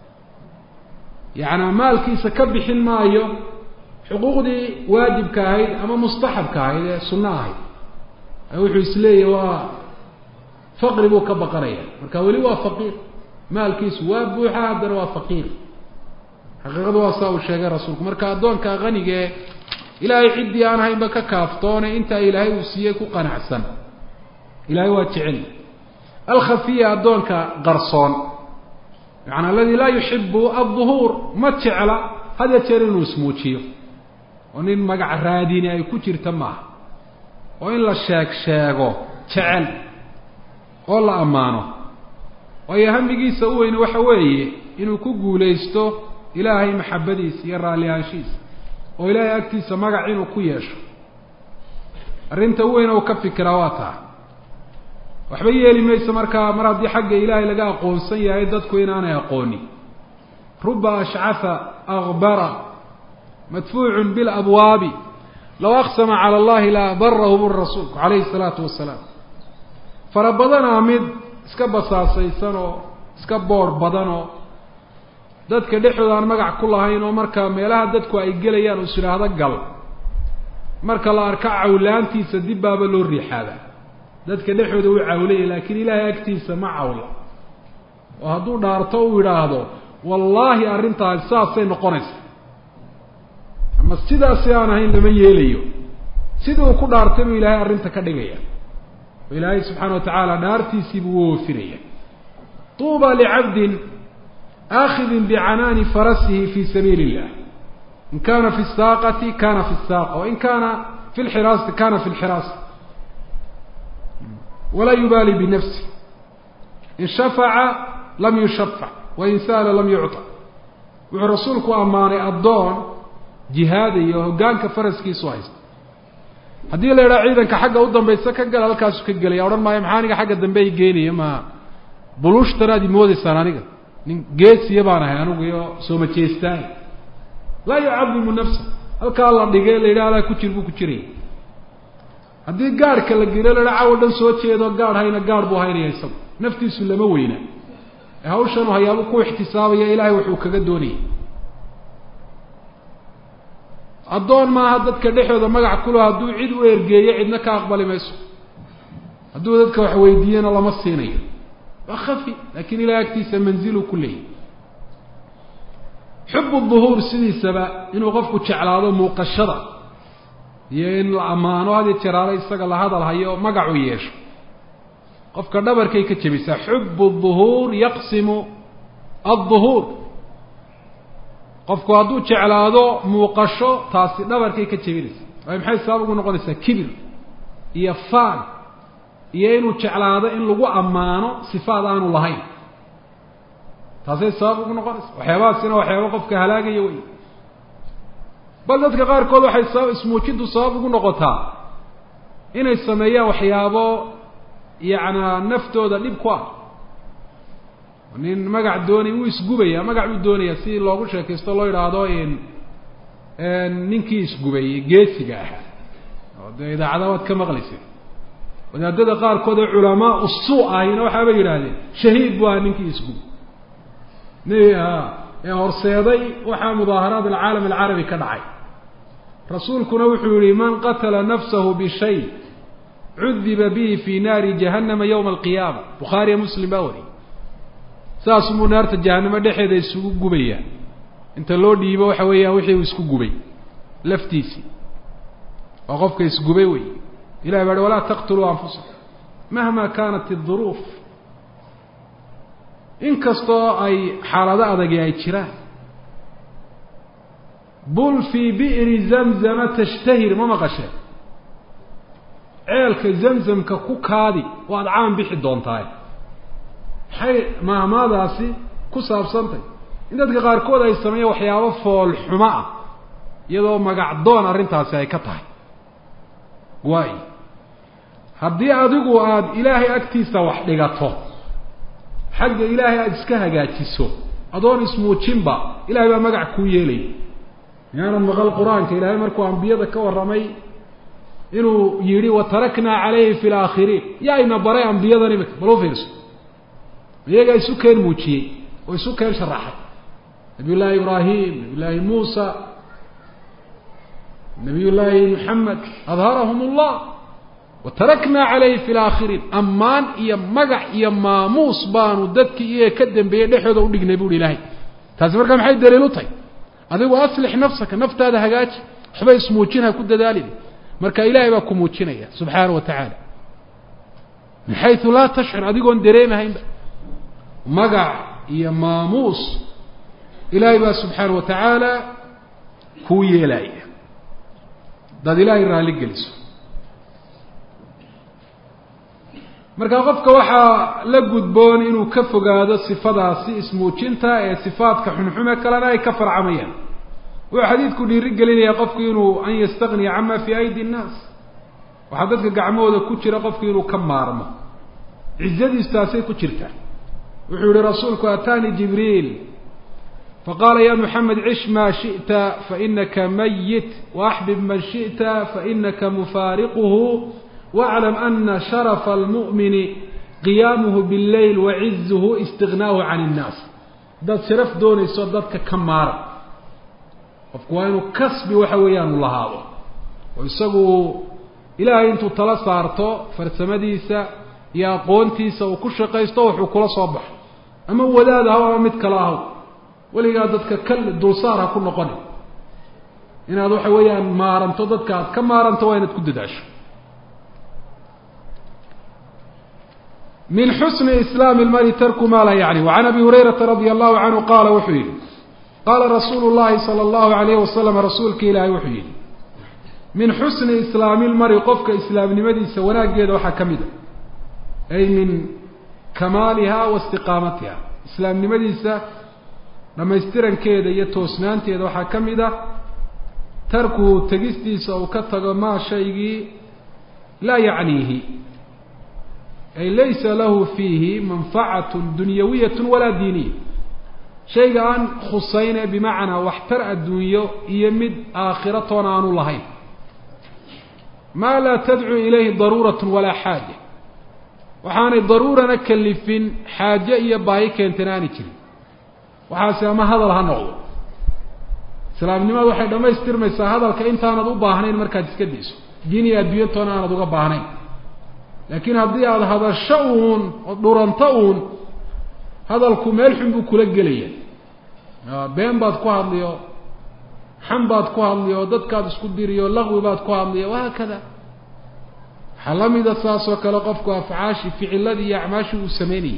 يعني maalkiisa ka bixin maayo xuquuqdii waajibka ahayd ama mustahabka ahayd ee sunnaha ahayd wuxuu isleeyahay waa faqri buu ka baqanaya marka wali waa faqiir maalkiisu waa buuxa hadana waa faqiir حقيقة وصاو الشيخ رسولك مركا أدونك غنيجة إلهي عدي أنا هاي بك كافتوني أنت إلهي وسيك وقنعسن إلهي واتعلم الخفية أدونك غرصون يعني الذي لا يحب الظهور ما تشعل هذا تيرين وسموتشيو nin magac raadini ay ku jirta maaha oo in la sheego jecel oo la amaano oo hamigiisa u weyn waxa weeye inuu ku guuleysto ilaahay maxabadiisa iyo raaliyaashiisa oo ilaahay agtiisa magac inuu ku yeesho arrinta weyn oo ka fikira waa taa waxba yeeli mayso markaa mar haddii xagga ilaahay laga aqoonsan yahay dadku inaanay aqoonin ruba ashcafa aghbara madfuucun bilabwaabi law aqsama cala allahi la barahu rasuulku calayhi salaatu wasalaam fara badanaa mid iska basaasaysan oo iska boor badan oo dadka dhexdooda aan magac ku lahayn oo marka meelaha dadku ay gelayaan uu yiraahdo gal marka la arka cawlaantiisa dib baaba loo riixada dadka dhexdooda uu cawlay laakiin ilaahay agtiisa ma cawla oo hadduu dhaarto uu yiraahdo wallahi arrintaas saasay noqonaysa ama sidaas aan ahayn lama yeelayo sidoo ku dhaartay inuu ilaahay arrinta ka dhigaya ilaahay subxaanahu wa ta'ala dhaartiisii buu woofiraya tuuba li'abdin آخذ بعنان فرسه في سبيل الله إن كان في الساقة كان في الساقة وإن كان في الحراسة كان في الحراسة ولا يبالي بنفسه إن شفع لم يشفع وإن سأل لم يعطى ورسولك أماني الضون جهادي وقانك فرسكي سوايس haddii la yiraahdo ciidanka xagga u dambaysa ka gal halkaas ka galay oran maayo maxaaniga xagga dambe ay geeniyay ma bulushtaradi moodaysan aniga nin geesiya baan ahay anigu iyo soo ma jeestaan la yu'azzimu nafsa halka la dhigay la yiraahdo ku jirbu ku jiray haddii gaarka la giro la raaco dhan soo jeedo gaar hayna gaar buu haynayso naftiisu lama weyna hawshan hayaabo ku ixtisaabaya ilaahay wuxuu kaga doonay adoon ma dadka dhexdooda magac kula haduu cid u ergeeyo cidna ka aqbali mayso haduu dadka wax weydiiyana lama siinayo وخفي لكن إلى أكتيس منزله كله حب الظهور سيدي السبا إنه غفك تشعل هذا موقشرة ين الأمان وهذه الترارة يستقل هذا الهيو مقعو يش غفك النبر كي كتبسا حب الظهور يقسم الظهور غفك هذا تشعل هذا موقشة تاسي نبر كي كتبسا وهم حيث سابقوا نقول كبر يفان iyo inuu jeclaado in lagu amaano sifaad aanu lahayn taasay sabab ugu noqonaysa waxyaabahaasina waxyaabo qofka halaagaya way bal dadka qaarkood waxay sabab ismuujidu sabab ugu noqotaa inay sameeyaan waxyaabo yaana naftooda dhib ku ah nin magac doonay uu isgubaya magac uu doonaya si loogu sheekaysto loo yiraahdo in ninkii isgubay geesiga ah oo idaacadaad ka maqlaysay wadaadada qaarkood ee culama usuu ahayna waxa ay yiraahdeen shahiid waa ninkii isku ee horseeday waxa mudaaharaad العالم العربي ka dhacay rasuulkuna wuxuu yiri man qatala nafsahu bi shay udhiba bihi fi nar jahannam yawm القيامة bukhari muslim bawri saas mu naarta jahannama dhexeeda isugu gubaya inta loo dhiibo waxa weeyaa wixii isku gubay laftiisi oo qofka isgubay way إلى بعد ولا تقتلوا أنفسكم مهما كانت الظروف إن كستوا أي حالة أدقي أي تشراه بل في بئر زمزم تشتهر ما مقشه عيالك زمزم ككوك هذه وأدعام بيح الدونتاي حي ما ماذا سي كساب سنتي إن دقي غاركود أي سمية وحياوة فول حماء يدو مقعدون أرنتها سيكتها واي haddii adigu aad ilaahay agtiisa wax dhigato xagga ilaahay aad iska hagaajiso adoon ismuujinba ilaahay baa magac ku yeelay yaana maqal quraanka ilaahay markuu anbiyada ka waramay inuu yiri wa tarakna alayhi fil akhirin yaayna baray anbiyadani balofis iyaga isu keen muujiyay oo isu keen sharaxay nabiyullah ibrahim nabiyullah muusa nabiyullah muhammad adharahum allah وتركنا عليه في الآخرين أمان إيا مقع إيا ماموس بانو ددك إيا كدن بيه دحوذا ودقنا بيقول إلهي تاسبر كم حي دليلو طي أذيو أصلح نفسك نفت هذا هقاج حبا يسموچينها كد دالي مركا إلهي باكو موچينها سبحانه وتعالى من حيث لا تشعر أذيو أن دريمها مقع إيا ماموس إلهي با سبحانه وتعالى كوي إلهي dad ilaahay raali geliso marka qofka waxaa la gudboon inuu ka fogaado sifadaasi ismuujinta ee sifaadka xunxume kalena ay ka farcamayaan wuxuu xadiidku dhiiri gelinaya qofku inuu an yastagniya cama fii aydi nnaas waxaa dadka gacmahooda ku jira qofku inuu ka maarmo cizadiisu taasay ku jirtaa wuxuu yihi rasuulku ataanii jibriil faqaala ya muxamed cish maa shi'ta fainaka mayit waaxbib man shi'ta fainaka mufaariquhu واعلم أن شرف المؤمن قيامه بالليل وعزه استغناءه عن الناس dad sharaf doonayso dadka ka maar qofku waa inuu kasbi waxa weeyaan u lahaado oo isagu ilaahay intuu tala saarto farsamadiisa iyo aqoontiisa uu ku shaqaysto wuxuu kula soo baxo ama wadaada ama mid kale ah waliga dadka kal dulsaar ku noqon inaad waxa weeyaan maaranto dadka aad ka maaranto waa inaad ku dadaasho من حسن إسلام المرء ترك ما لا يعني وعن أبي هريرة رضي الله عنه قال وحيه قال رسول الله صلى الله عليه وسلم رسولك إلهي وحيه من حسن إسلام المرء قفك إسلام نمدي سوناك جيد وحكمده أي من كمالها واستقامتها إسلام نمدي لما يسترن كيدا يتوسنان تيدا وحكمده تركه تجستي سوكتغ ما شيء لا يعنيه أي ليس له فيه منفعة دنيوية ولا دينية شيء عن خصين بمعنى واحترأ الدنيا يمد آخرتنا عن الله ما لا تدعو إليه ضرورة ولا حاجة وحان الضرورة نكلفين حاجة يبايك انتناني كري وحاسي ما هذا لها نوع سلام نما واحد لما يسترميسا هذا كإنتانا دو باهنين مركز كديسو ديني أدويتنا أنا دو باهنين لكن هذا هذا الشؤون ودورنتون هذا الكمال حنبو كل جلية بين بعض قاعد ليو حن بعض قاعد ليو ضد كاد سكديريو لغو بعض قاعد ليو وهكذا حلم إذا صاص وكلا قفك أفعاشي في الذي يعماش وسميني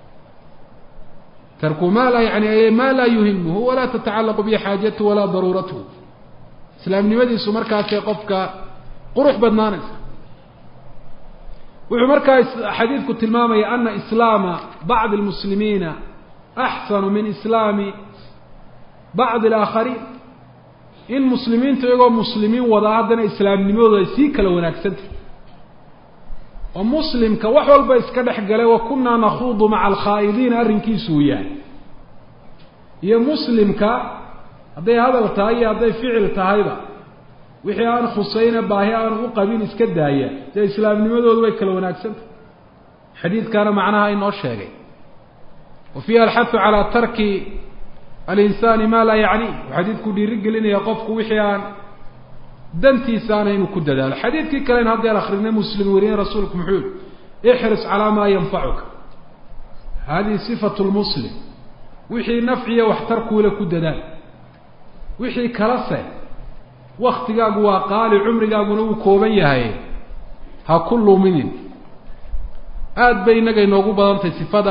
ترك ما لا يعني ما لا يهمه ولا تتعلق به حاجته ولا ضرورته سلام نمدي سمركا قفك قروح بدنانس وعمرك حديثك التلمامي أن إسلام بعض المسلمين أحسن من إسلام بعض الآخرين إن مسلمين تيقوا مسلمين وضعادنا إسلام نموذا يسيك لو نكسد ومسلم كوحول بيس كدح قلي وكنا نخوض مع الخائضين أرنكي سويان يا مسلم هذا هذا التهيئ هذا فعل تهيئ wixii aan khusayna baahi aan u qabin iska daaya ee islaamnimadoodu way kala wanaagsan xadiidkana macnaha inoo sheegay وفيها الحث على ترك الإنسان ما لا يعني وحديثك ديرجلين يقفك وحيان دنتي سانين كددا الحديث كي كلين هذا الآخرين مسلم ورين رسولك محمود احرص على ما ينفعك هذه صفة المسلم وحي نفعي واحترك لك كددا وحي كرسه وقتigaagu waa qaali cumrigaaguna uu kooban yahay ha kullu min aad bay inaga inoogu badantay sifada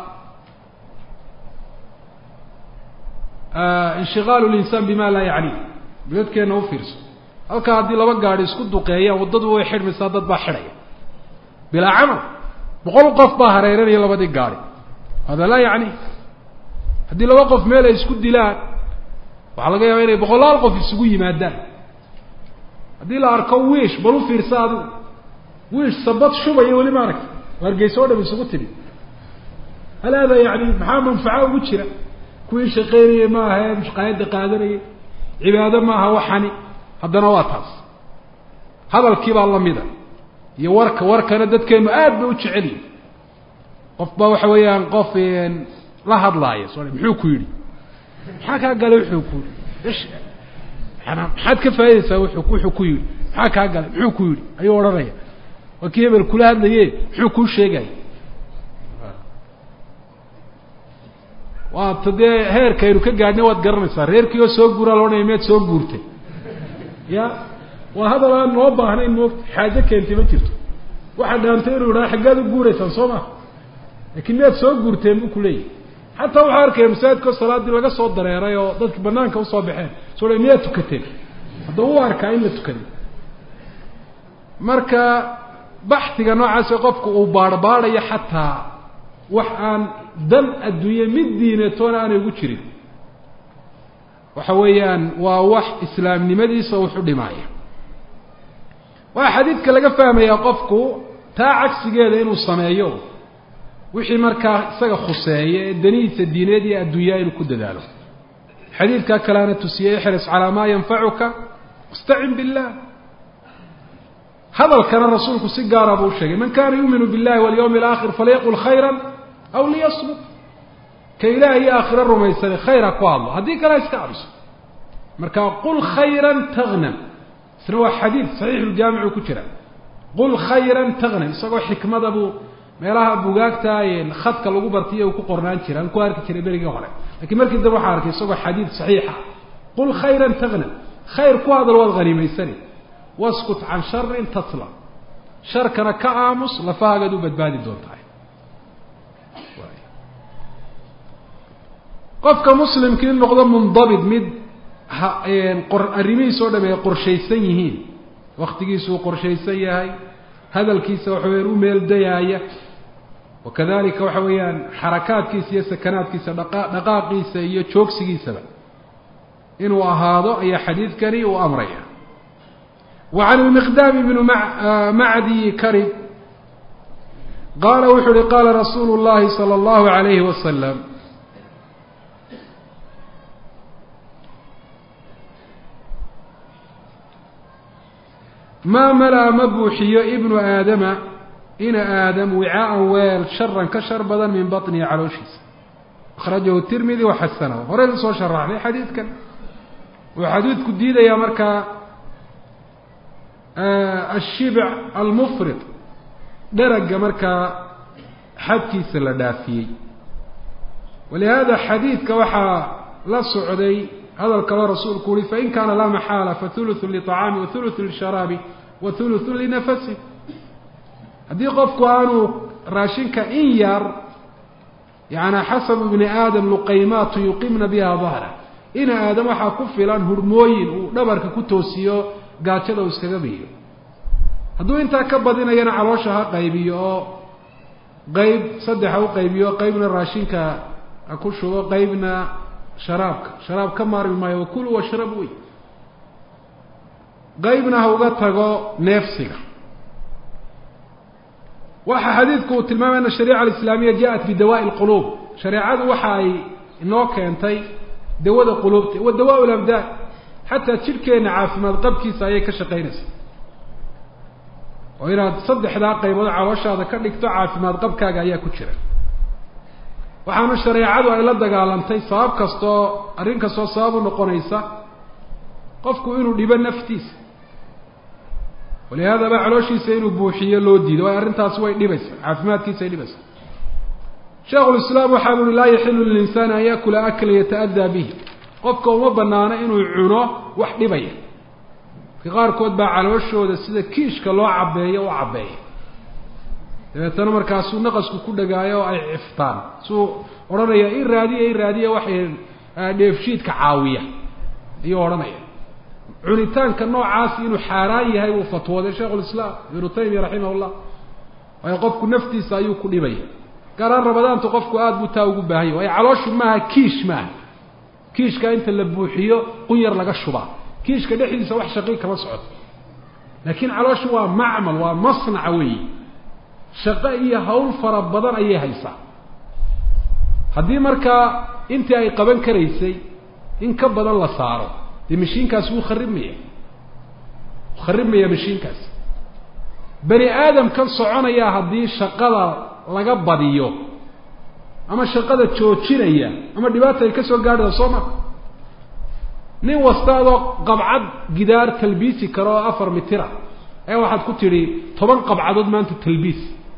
inshigaalu al-insan bima la yaani dadkeena u fiirso halka hadii laba gaari isku duqeeyaan wadadu way xirmaysaa dad baa xiraya bila amal boqol qof baa hareeranaya labadii gaari hada la yaani hadii laba qof meel ay isku dilaan waxa laga yaabaa inay boqolaal qof isugu yimaadaan hadii la arko wiish balu fiirsaado wiish sabad shubay wali maarak wargeyso dhab isugu tiri hal hada yaani maxaa manfaco ugu jira kuwii shaqeynaya ma aha shaqayda qaadanaya cibaado ma aha waxani hadana waa taas hadalkii baa la mida iyo warkana dadkeenu aad bay u jecel yihiin qof baa waxa weeyaan qof la hadlaaya muxuu ku yiri maxaa ka galay wuxuu ku ish ana maxaad ka faa'iideysaa wuxuu ku yiri maxaa ka galay muxuu ku yiri ayuu oranaya wakii hebel kula hadlayay muxuu ku sheegay waa tadee heerkaynu ka gaadhnay waad garanaysaa reerkii oo soo guuraa loo neemeed soo guurtay ya waa hadal aan loo baahnayn moogta xaajo keentay ma jirto waxa dhaantay inuu yidhaha xaggaad u guuraysaan soo ma laakiin miyaad soo guurteen buu ku leeyahay حتى وحركة مساعدك الصلاة دي لقى صوت دريرة يا ضد بنانك وصوب بحين سوري مية تكتين هذا هو حركة إلا تكتين marka baxtiga noocaas qofku uu baarbaarayo xataa wax aan dan adduunye mid diinatoona aanay ugu jirin waxa weeyaan waa wax islaamnimadiisa wuxu dhimaaya waa xadiidka laga fahmaya qofku taa cagsigeeda inuu sameeyo wixii markaa isaga khuseeya daniisa diineed iyo adduunyaa inuu ku dadaalo xadiidka kalena tusiyay ihris ala ma yanfa'uka ista'in billah هذا الكلام رسولك سيجار أبو الشيء من كان يؤمن بالله واليوم الآخر فليقل خيرا أو ليصمت كإلهي آخر الرميسان خيرا قوالله هذيك لا يستعرس مركا قل خيرا تغنم سنوى حديث صحيح الجامع وكترا قل خيرا تغنم سأقول حكمة أبو ما يراها أبو قاكتا خطك اللي قبرتيه وكو قرنان تيرا انكو هارك تيرا بيري قولا لكن مركز دروح هارك سأقول حديث صحيحة قل خيرا تغنم خير قواد الوالغني ميساني واسكت عن شر تطلع شر كان كامس لفاقدوا بدبادي دون تاعي قفك مسلم كين نقضى منضبط مد الرميس ودم قرشيسيين وقت جيسو قرشيسي هذا الكيس وحويرو ميل دياية وكذلك وحويان حركات كيسية سكنات كيسة دقاق كيسية تشوكس كيسة إنه هذا أي حديث كري وأمريه وعن المقدام بن معدي كرب قال وحري قال رسول الله صلى الله عليه وسلم ما ملأ مبوحي ابن آدم إن آدم وعاء ويل شرا كشر بدن من بطنه على وشيس أخرجه الترمذي وحسنه ورد صو شرح لي حديث كان وحديث كديدة يا مركا الشبع المفرط درج مركا حدكي سلدافي ولهذا حديث كوحى لا سعودي هذا الكلام رسول كوري فإن كان لا محالة فثلث لطعامه وثلث للشراب وثلث لنفسه هذه قفك أنه راشنك إنيار يعني حسب ابن آدم لقيمات يقيمن بها ظهره إن آدم حكف لان هرموين ونبرك كتوسيو gaajada uu iskaga biyo hadduu inta ka badinayana caloosha qaybiyo qayb saddex u qaybiyo qaybna raashinka ku shubo qaybna sharaabka maarmi maayo kulu washrabu qaybna uga tago neefsiga waxa xadiidku tilmaamay shariica islaamiga jaat bi dawaa alqulub shariicadu waxa ay inoo keentay dawada qulubta wa dawaa al-abdan حتى تشركين عافماد قبكيس ayay ka shaqeynaysaa oo inaad saddexda qaybood caawashaada ka dhigto caafimaad qabkaaga ayaa ku jira waxaana shariicadu ay la dagaalantay sabab kasto arrin kasto sabab noqonaysa qofku inuu dhibo naftiisa walihaada bacalooshiisa inuu buuxiyo loo diido way arrintaas way dhibaysaa caafimaadkiisa ay dhibaysaa sheekhu islaam waxa uu la yahilu lil insaan an yakula akla yataadda bihi qofka uma banaana inuu cuno wax dhibaya qaarkood baa calooshooda sida kiishka loo cabeeyo oo cabeeyo tan markaas uu naqasku ku dhagaayo ay iftaan soo oranaya in raadiye wax dheefshiidka caawiya iyo oranaya cunitaanka noocaas inuu xaaraan yahay uu fatwooday sheekhu islaam ibn taymiyyah rahimahullah ay qofku naftiisa ayuu ku dhibaya garan rabadaantu qofku aad buu taa ugu baahayo ay calooshu maaha kiish maaha kiishka inta la buuxiyo quyar laga shubaa kiishka dhexdiisa wax shaqo kama socoto laakiin calooshu waa macmal waa masnac weey shaqo iyo hawl fara badan ayay haysaa haddii markaa intii ay qaban karaysay in ka badan la saaro dee mashiinkaas wuu kharibmaya mashiinkaas bani aadam kan soconaya haddii shaqada laga badiyo ama shaqada joojinaya ama dhibaato ay ka soo gaadho Soomaa nin wastaado qabcad gidaar talbiisi karo 4 mitira ay waxaad ku tiri 10 qabcadood maanta talbiis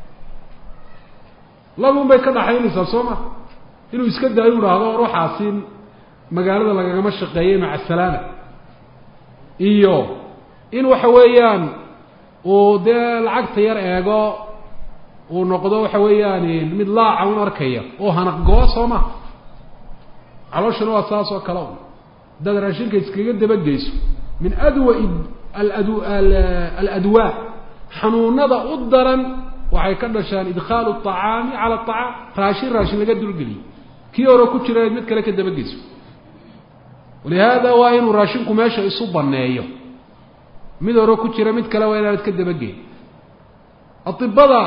lagun bay ka dhaxaynaysaa Soomaa inuu iska daayo raado ruuxaasin magaalada lagama shaqeeyay maca salaama iyo in waxa weeyaan oo de lacagta yar eego oo noqdo waxa weeyaan mid laaca un arkaya oo hanaq goosoma calooshana waa saas oo kale dad raashinka iskaga dabageyso min adwa al-adwa xanuunada u daran waxay ka dhashaan idkhaalu الطacaami cala الطacaam raashin laga dulgeliyo kii hore ku jira mid kale ka dabageyso walihaada waa inuu raashinku meesha isu baneeyo mid hore ku jira mid kale waa inaad ka dabageyn atibada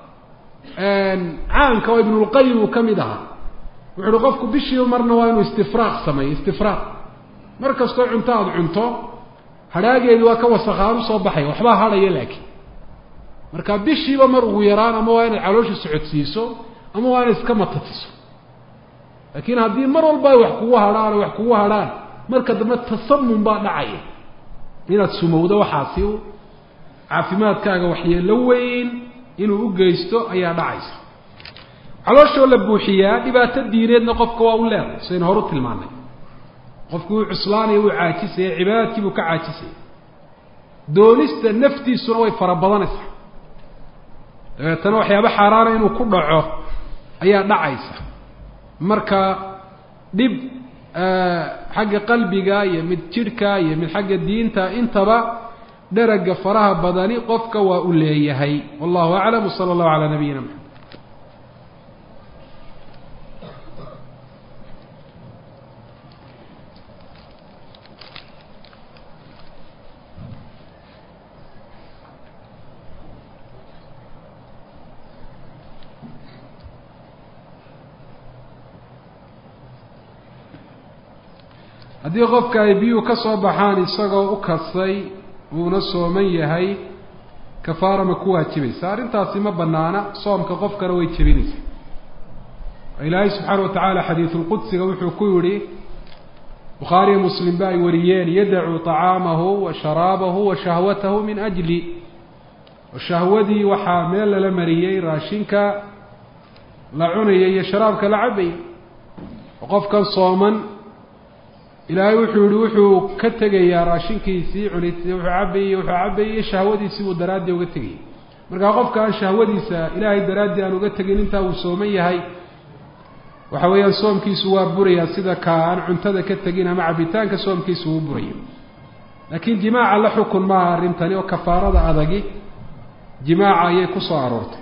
caanka oo ibn اlqayim uu kamid ahaa wuxuu qofku bishii marna waa inuu istifraaq sameeyo istifraaq mar kastoo cunto aad cunto hadhaageedu waa ka wasakhaan u soo baxay waxba hadhaya laakiin marka bishiiba mar ugu yaraan ama waa inaad caloosha socodsiiso ama waa inaad iska matatiso laakiin haddii mar walba ay wax kugu hadhaan marka dambe tasamum baa dhacaya inaad sumowdo waxaasi caafimaadkaaga waxyeello weyn inuu u geysto ayaa dhacaysa calooshoo la buuxiyaa dhibaato diineedna qofka waa u leedahay saynu horu tilmaanay qofku wuu cuslaanaya wuu caajisaya cibaadaadkii buu ka caajisaya doonista naftiisuna way fara badanaysaa dabeetana waxyaaba xaaraana inuu ku dhaco ayaa dhacaysa marka dhib xagga qalbiga iyo mid jidhka iyo mid xagga diinta intaba dheragga faraha badani qofka waa u leeyahay wallahu aclam sala allahu calaa nabiyina maxamed haddii qofka ay biyuhu ka soo baxaan isagoo u kasay uuna sooman yahay kafaara ma ku waajibaysa arrintaasi ma banaana soomka qofkana way jebinaysaa ilaahay subxaana watacaala xadiisulqudsiga wuxuu ku yihi bukhaariyo muslim ba ay wariyeen yadacu طacaamahu wa sharaabahu wa shahwatahu min ajli shahwadii waxaa meel lala mariyey raashinka la cunaya iyo sharaabka la cabaya qofkan sooman ilaahay wuxuu yihi wuxuu ka tegayaa raashinkiisii cunitiisa wuxuu cabayey shahwadiisii buu daraaddii uga tegayay markaa qofka aan shahwadiisa ilaahay daraaddii aan uga tegin intaa uu sooman yahay waxa weeyaan soomkiisu waa burayaa sida ka aan cuntada ka tegin ama cabitaanka soomkiisu uu buraya laakiin jimaaca la xukun maaha arrintani oo kafaarada adagi jimaaca ayay ku soo aroortay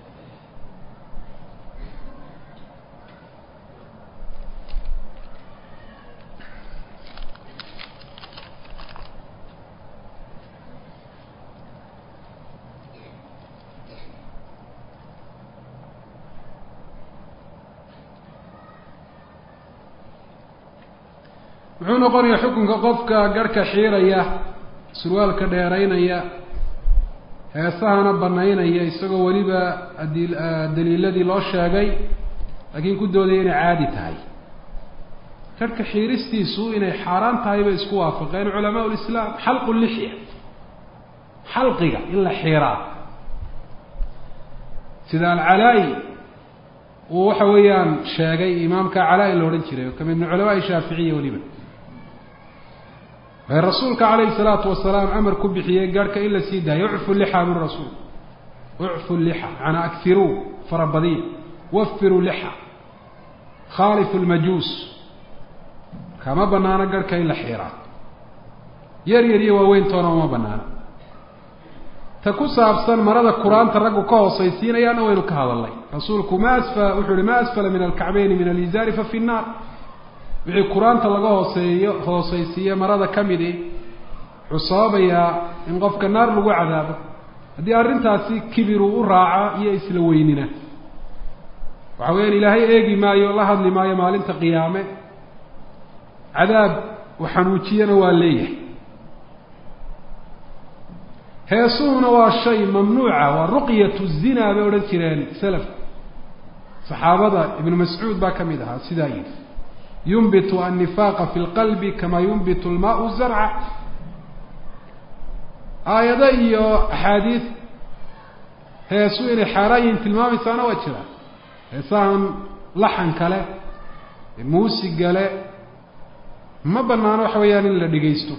muxuu noqonayaa xukunka qofka garhka xiiraya surwaalka dheeraynaya heesahana banaynaya isagoo weliba daliiladii loo sheegay laakiin ku doodaya inay caadi tahay garhka xiiristiisu inay xaaraan tahay bay isku waafaqeen culamaa ulislaam xalqu lixya xalqiga in la xiiraa sida alcalaa-i uu waxa weeyaan sheegay imaamka calaa-i la odhan jiray oo kamid min culamaai shaaficiya weliba waxay rasuulka calayhi salaatu wasalaam amar ku bixiyey garhka in la sii daayo ucfu lixa min rasuul ucfu lixa macnaa akiruu farabadiya wafiruu lixa khaalifu lmajuus kama banaano garhka in la xiiraa yar yar iyo waaweyntoona uma banaano ta ku saabsan marada qur-aanta raggu ka hoosaysiinayaana waynu ka hadalnay rasuulku wuxuu ihi ma asfala min alkacbayni min alizaari fa fi nnaar wixii qur-aanta laga hoosaysiiye marada ka midi wuxuu sababayaa in qofka naar lagu cadaabo haddii arrintaasi kibiru u raaca iyo isla weynina waxa weyaan ilaahay eegi maayo la hadli maayo maalinta qiyaame cadaab u xanuujiyana waa leeyahay heesuhuna waa shay mamnuuca waa ruqyatu zina bay odhan jireen salaf saxaabada ibnu mascuud baa ka mid ahaa sidaa yidhi yunbitu annifaaqa fi lqalbi kama yunbitu lmaau zarca aayado iyo axaadiis heesu inay xaaraan yihiin tilmaamaysaana waa jiraan heesahan laxan kale muusiga le ma banaano waxa weeyaan in la dhegaysto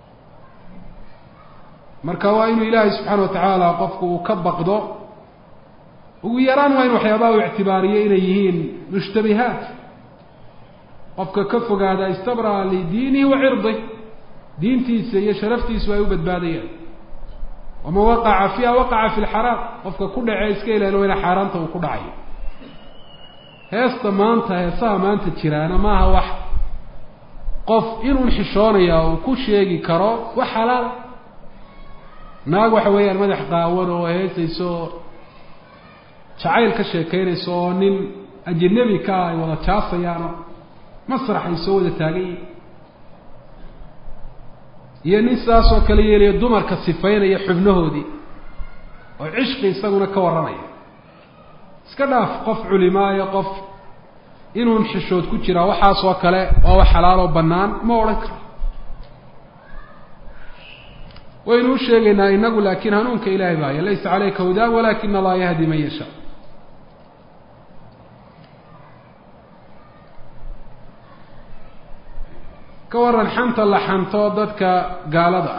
marka waa inuu ilaahay subxaana watacaala qofku uu ka baqdo ugu yaraan waa in waxyaabaha u ictibaariyo inay yihiin mushtabihaat qofka ka fogaada istabraa lidiinihi wa cirdih diintiisa iyo sharaftiisu ay u badbaadayaan وما وقع فيها وقع في الحرام قفك كل عيسك إلى لوين حرامته وكل عين هسه ما أنت هسه ما أنت تشيرانا ما هو واحد قف إنه الحشانية وكل شيء كرا وحلال ناق وحوي المدح قاونه وهيس يسوع شعيل كشكين يسوع نين أجنبي كاي ولا شاصيانه مسرح يسوع التاجي ينسى سو كليه لي دمر كصفين يحبنهودي وعشق يسقون كورنيا اسكداف قف علماء يقف inuu xishood ku jira waxa soo kale oo xalaal oo banaan ma oran karo waynu sheegaynaa inagu laakiin hanuunka ilaahay baa laysa alayka huda walakin Allah yahdi man yasha كورن حنت الله حنتو ضدك قالده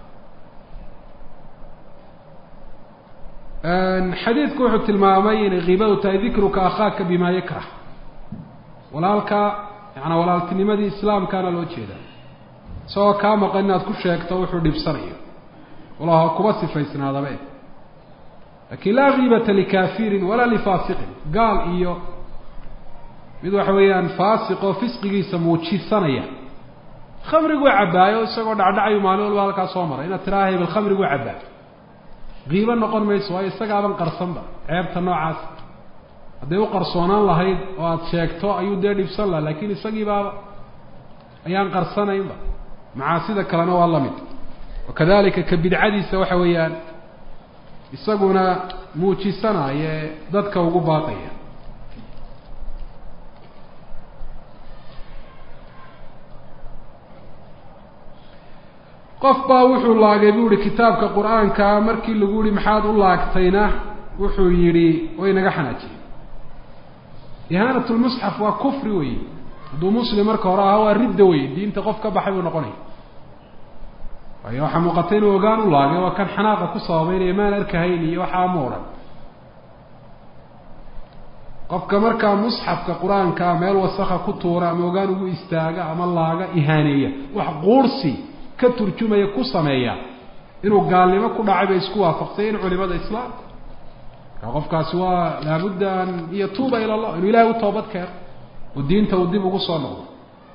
حديث كوحة المامين غيبة ذكرك أخاك بما يكره ولالك يعني ولالك نمدي إسلام كان الوجه ده سواء كما قلنا كل شيء توحد بصريه والله كبس فيسنا هذا بيه لكن لا غيبة لكافر ولا لفاسق قال إيوه بدو حويان فاسق وفسق يسموه شي صنيع خمر وعباية وسقط عدعي مالول والك صومر هنا تراهي بالخمر وعباية غيبا نقول ما يسوي استقابا قرصنبا عيب تنوعاس هذا قرصونا الله هيد واتشيكتو أيو دير يفصل لكن استقبا أيان قرصنا ينبا معاصيدا كلنا والله مد وكذلك كبدعدي سوى حويان يسقونا موشي سنة ضدك وقباطية qof baa wuxuu laagay buuri kitaabka quraanka markii lagu yiri maxaad u laagtayna wuxuu yiri way naga xanaajiyay ihanatul mushaf wa kufri way duu muslim marka hore ah waa ridda way diinta qof ka baxay uu noqonay ayo waxa muuqatay inuu ogaan u laagay waa kan xanaaqa ku saameeyay iimaan arkahayn iyo waxa mooran qofka marka mushafka quraanka meel wasakha ku tuura ama ogaan ugu istaaga ama laaga ihaaneeya wax qoorsi ka turjumaya ku sameeya inuu gaalnimo ku dhacay isku waafaqseen culimada islaamka qofkaas waa la buddan iyo tuuba ila Allah inuu ilaahay u toobad keenay oo diinta uu dib ugu soo noqdo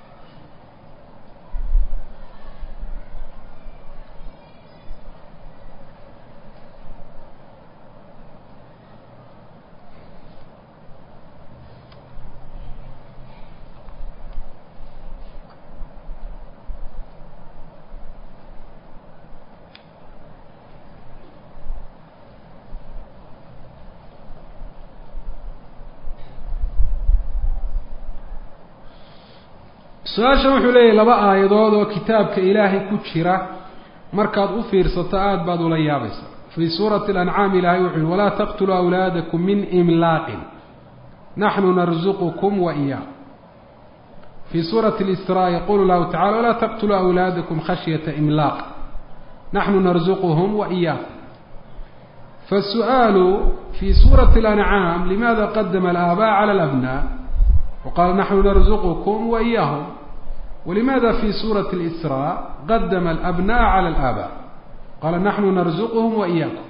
سؤال وحو ليه لبا آيادود وكتابك إلهي كجرة مركض أفير ستآد بعد ليابس في سورة الأنعام إلهي وحو ولا تقتلوا أولادكم من إملاق نحن نرزقكم وإياه في سورة الإسراء يقول الله تعالى ولا تقتلوا أولادكم خشية إملاق نحن نرزقهم وإياكم فالسؤال في سورة الأنعام لماذا قدم الآباء على الأبناء وقال نحن نرزقكم وإياهم ولماذا في سورة الإسراء قدم الأبناء على الآباء قال نحن نرزقهم وإياكم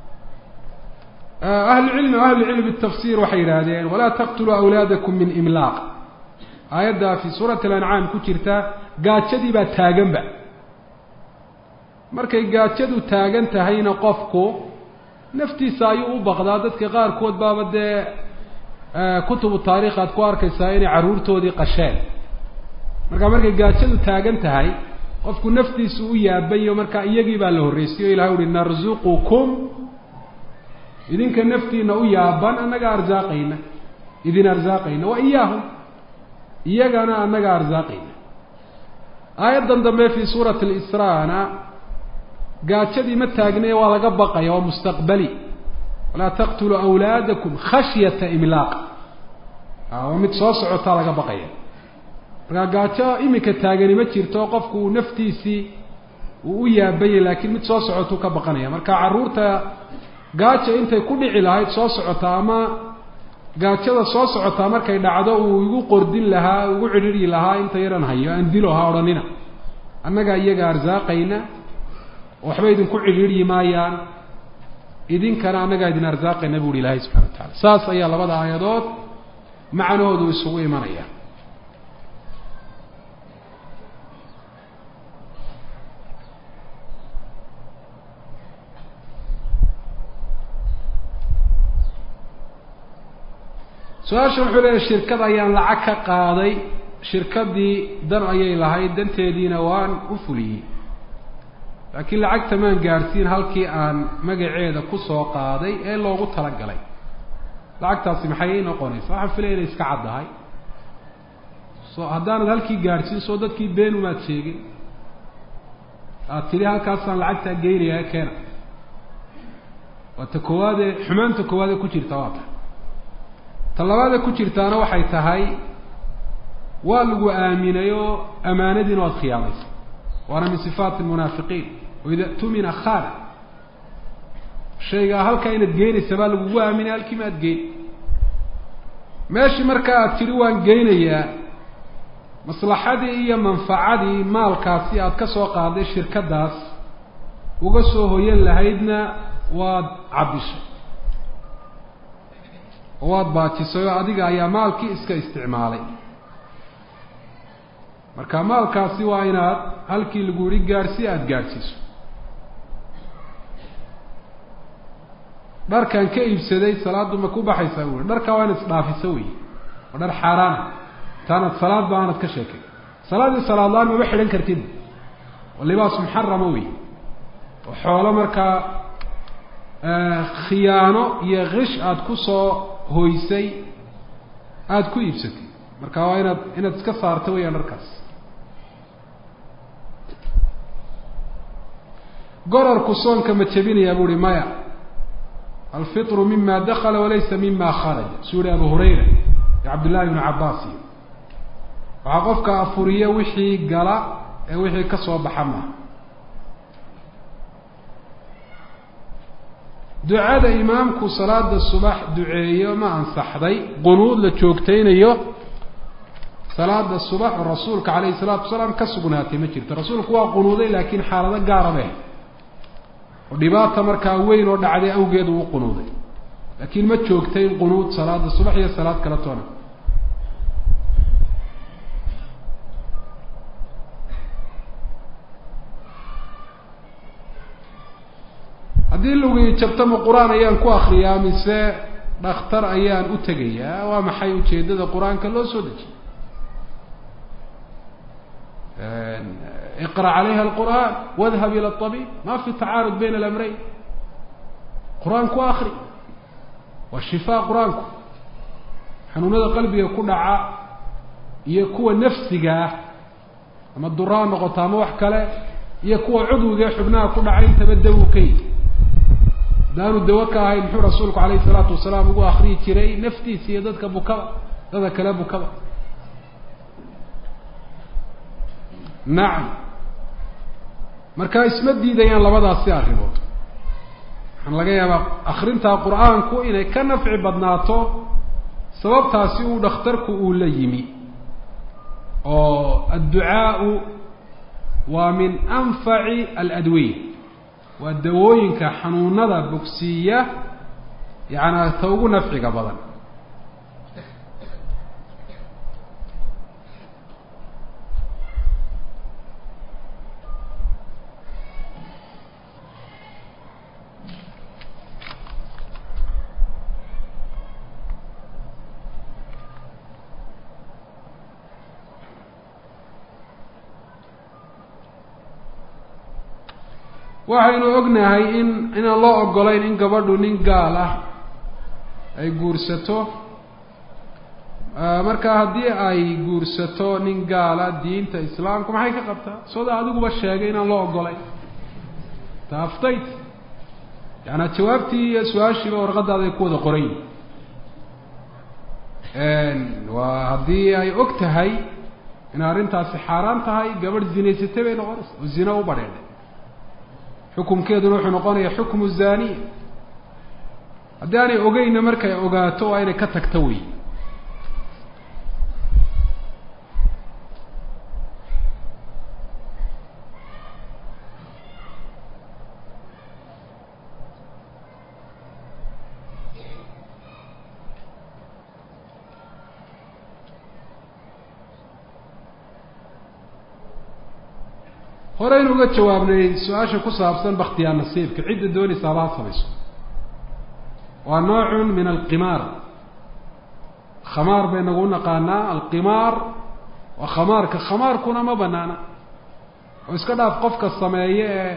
أهل العلم بالتفسير وحيرادين ولا تقتلوا أولادكم من إملاق آيات في سورة الأنعام كترتا قاتشدي باتاقن با markay gaajadu taagan tahayna qofku naftiisa ayuu u baqdaadadka qaar kood baabade kutubu taariikh aad ku arkaysaa inay caruurtoodii qasheen markay gaajadu taagan tahay qofku naftiisu u yaabayo marka iyagii baa la horeeyay ilaahay uu narzuqukum idinka naftiina u yaaban anaga arzaaqayna idin arzaaqayna wa iyaahum iyagana anaga arzaaqayna aayadan dambe fi suurat al-Israa gaajadii ma taagnay waa laga baqay oo mustaqbali wala taqtulu awlaadakum khashyata imlaaq mid soo socota laga baqay marka gaajo imika taagani ma jirto qofku naftiisi uu yaabay laakiin mid soo socoto ka baqanaya marka caruurta gaajo intay ku dhici lahayd soo socota ama gaajada soo socota markay dhacdo uu igu qordin lahaa ugu cidhiri lahaa inta yaran hayo aan dilo ha oranina annaga iyaga arzaaqayna waxba idin ku cidhiri maayaan idinkana anaga idin arsaaqayna buu ilaahay subxaanahu wa ta'aala saas ayaa labada aayadood macnahoodu isugu imanaya su-aasha wuxuu leeyahay shirkad ayaan lacag ka qaaday shirkadii dan ayay lahayd danteediina waan u fuliyey laakiin lacagta maan gaadhsiin halkii aan magaceeda ku soo qaaday ee loogu talagalay lacagtaasi maxay noqonaysa waxaan filaya inay iska caddahay soo haddaanad halkii gaadhsiin soo dadkii been umaad sheegin aad tidhi halkaasaan lacagtaa geynayaa keena waa ta koowaadee xumaanta koowaadee ku jirta waa tahay ta labaadee ku jirtaana waxay tahay waa lagu aaminay oo amaanadiina waad khiyaamaysa waana min sifaati almunaafiqiin waida tumina khana shaygaa halkaa inaad geynaysa baa lagugu aaminay halkii maad geyn meeshii markaa aad tidhi waan geynayaa maslaxadii iyo manfacadii maalkaasi aad ka soo qaaday shirkaddaas uga soo hoyan lahaydna waad cabbishay oo waad baajisay oo adiga ayaa maalkii iska isticmaalay marka maalkaasi waa inaad halkii lagu yihi gaadhsi aada gaadhsiiso dharkan ka iibsaday salaaddu ma ku baxaysaa buui dharkaa waa inaad isdhaafiso wey waa dhar xaaraana taanad salaad ba aanad ka sheekay salaadii salaad la-aan maba xidhan kartid oo libaas muxarama wey oo xoolo markaa khiyaano iyo kish aada ku soo hoysay aada ku iibsatay marka waa inaad iska saarto weyaan dharkaas gorarku soonka ma jebinayaa buuhi maya alfitru mima dakala walaysa mima kharaja suu yihi abu hurayra iyo cabdullahi ibnu cabbaas iyo waxaa qofka afuriya wixii gala ee wixii ka soo baxa maaha ducada imaamku salaada subax duceeyo ma ansaxday qunuud la joogtaynayo salaada subax oo rasuulka calayhi salaatu wasalaam ka sugnaatay ma jirto rasuulku waa qunuuday laakiin xaalado gaara beh oo dhibaata markaa weyn oo dhacday awgeed uu qunuuday laakiin ma joogtayn qunuud salaada subax iyo salaad kala toona haddii lugii jabtama qur-aan ayaan ku akriyaa mise dhakhtar ayaan u tegayaa waa maxay ujeeddada qur-aanka loo soo dejiyay iqra calayha alqur'aan wadhab ila atabib ma fi tacaarud bayna alamrayn qur-aanku akri waa shifaa qur-aanku xanuunada qalbiga ku dhaca iyo kuwa nafsiga ah ama duraa noqoto ama wax kale iyo kuwa cudwiga xubnaha ku dhacay intaba dawu ka yidi daanu dawo ka ahayn muxuu rasuulku calayhi salaatu wasalaam ugu akriyi jiray naftiisa iyo dadka bukaba dada kale bukaba nacam markaa isma diidayaan labadaasi arrimood waxaan laga yaabaa akrintaa qur-aanku inay ka nafci badnaato sababtaasi uu dhakhtarku uu la yimi oo adducaau waa min anfaci aladwiya waa dawooyinka xanuunada bogsiiya yacnaa ta ugu nafciga badan waxaynu ognahay inaan loo ogolayn in gabadhu nin gaal ah ay guursato marka haddii ay guursato nin gaala diinta islaamka maxay ka qabtaa sooda adiguba sheegay inaan loo ogolayn taaftayt yaani jawaabtii iyo su-aashiiba warqadaada ay ku wada qoran yihiin waa haddii ay og tahay in arrintaasi xaaraan tahay gabadh zinaysatay bay noqonaysa oo zina u badheedhay xukumkeeduna wuxuu noqonayaa xukmu zaniya haddii aanay ogeyna markay ogaato waa inay ka tagto wey horeynu uga jawaabnay su-aasha ku saabsan bakhtiyaa nasiibka cidda doonaysa abaad samayso waa noocun min alqimaar khamaar baynagu naqaanaa alqimaar waa khamaarka khamaarkuna ma banaana oo iska dhaaf qofka sameeye ee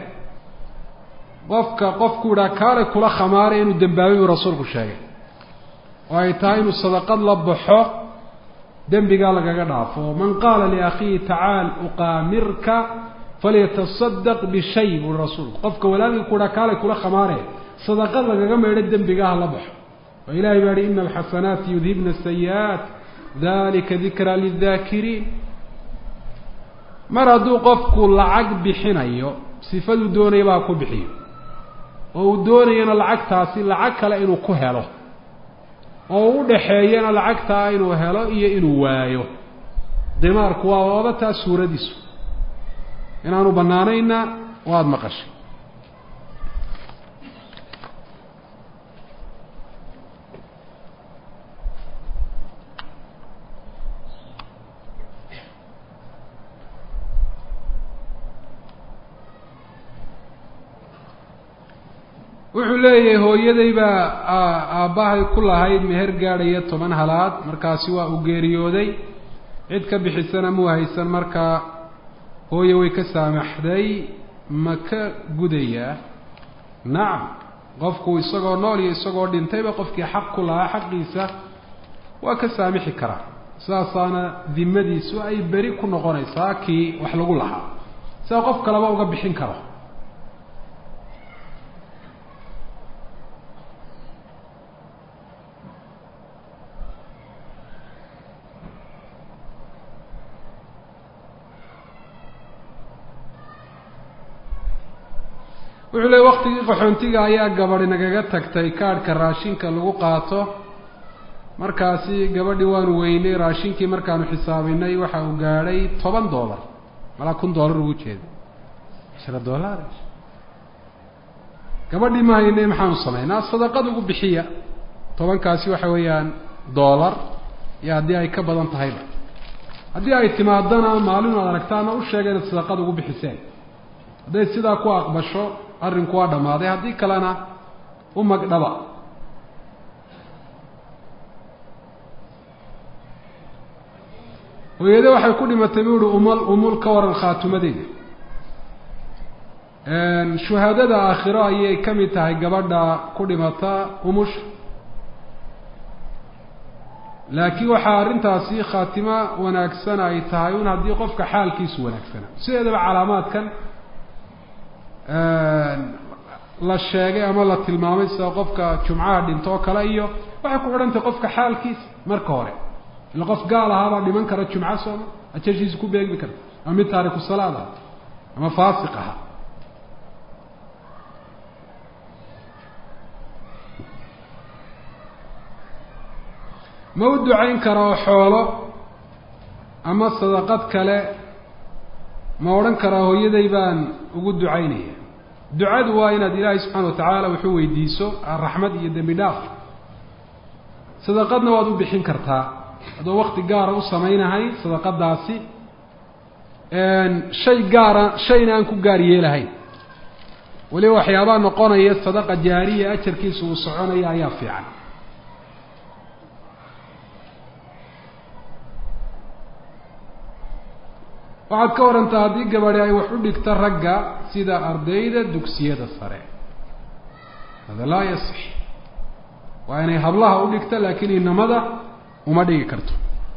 qofku idhaa kaale kula khamaaraya inuu dembaabay buu rasuulku sheegay oo ay tahay inuu sadaqad la baxo dembigaa lagaga dhaafo man qaala liakhiihi tacaal uqaamirka falyatasadaq bishay buu rasuulku qofka walaalkii ku idhaa kaale kula khamaaraya sadaqad lagaga meedho dembigaha la baxo oo ilahay baa yihi ina alxasanaati yudhibna asayi'aat dalika dikraa lildaakiriin mar hadduu qofku lacag bixinayo sifaduu doonaya baa ku bixiyo oo uu doonayana lacagtaasi lacag kale inuu ku helo oo u dhaxeeyana lacagtaa inuu helo iyo inuu waayo dimaarku waa ooba taa suuradiisu inaanu banaanayna waad maqashay wuxuu leeyahay hooyaday baa aabbahay ku lahayd meher gaadhaya 10 halaad markaasi waa uu geeriyooday cid ka bixisana muu haysan markaa hooye way ka saamaxday ma ka gudayaa nacam qofku isagoo nool iyo isagoo dhintayba qofkii xaq ku lahaa xaqiisa waa ka saamixi karaa saasaana dimadiisu ay beri ku noqonaysaa kii wax lagu lahaa sidaa qof kaleba uga bixin karo wuxuu leeyahay waqtigii qaxoontiga ayaa gabadhi nagaga tagtay kaadhka raashinka lagu qaato markaasi gabadhii waanu weynay raashinkii markaanu xisaabinay waxa uu gaadhay $10 malaa $1 ugu jeeda $10 gabadhii ma haynay maxaanu samaynaa sadaqad ugu bixiya 10kaasi waxa weeyaan $, iyo haddii ay ka badan tahayba haddii ay timaadana maalin aad aragtaana u sheegay inaad sadaqad ugu bixiseen hadday sidaa ku aqbasho arrinku waa dhammaaday haddii kalena u magdhaba hooyade waxay ku dhimatay buu uhi umul ka waran khaatumadeeda shuhaadada aakhiro ayay ka mid tahay gabadha ku dhimata umusha laakiin waxaa arrintaasi khaatimo wanaagsan ay tahay un haddii qofka xaalkiisu wanaagsana sideedaba calaamaadkan la sheegay ama la tilmaamay sida qofka jumcaha dhinto oo kale iyo waxay ku xidhantahay qofka xaalkiisa marka hore ila qof gaal ahaabaa dhiman kara jumco sooma ajashiisa ku beegmi karta ama mid taariku salaad ah ama faasiq aha ma u ducayn karo xoolo ama sadaqad kale ma odhan karaa hooyaday baan ugu ducaynaya ducadu waa inaad ilaahay subxaana watacaala wuxuu weydiiso raxmad iyo dembi dhaaf sadaqadna waad u bixin kartaa adoo wakti gaara u samaynahay sadaqadaasi shay gaara shayna aan ku gaar yeelahayn weliba waxyaabaa noqonaya sadaqa jaariya ajarkiisa uu soconaya ayaa fiican waxaad ka warantaa haddii gabadhi ay wax u dhigto ragga sida ardayda dugsiyada sare hada laa yasix waa inay hablaha u dhigto laakiin inamada uma dhigi karto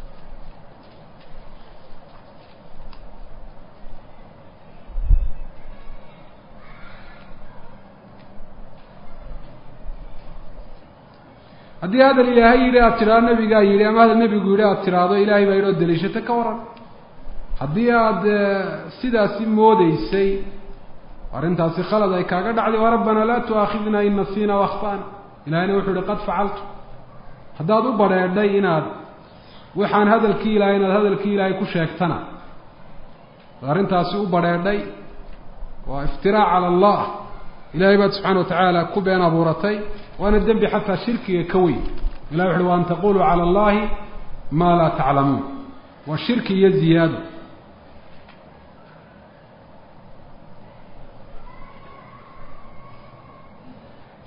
haddii hadal ilaahay yidhi aad tidhaado nabigaa yidhi ama hadal nebigu yidhi aad tidhaahdo ilaahay baa yidhi oo daliishato ka waran haddii aada sidaasi moodeysay arrintaasi khalad ay kaaga dhacday wa rabbanaa laa tu'aakhidna in nasiina waakhta'na ilahayna wuxuu ihi qad facaltu haddaad u badrheedhay inaad waxaan hadalkii ilahay inaad hadalkii ilaahay ku sheegtana arrintaasi u badrheedhay waa iftiraac cala allah ilahay baad subxaana watacaala ku been abuuratay waana dembi xataa shirkiga ka weyn ilahi wuxu uhi wa an taquluu cala allahi maa laa taclamuun waa shirki iyo ziyaado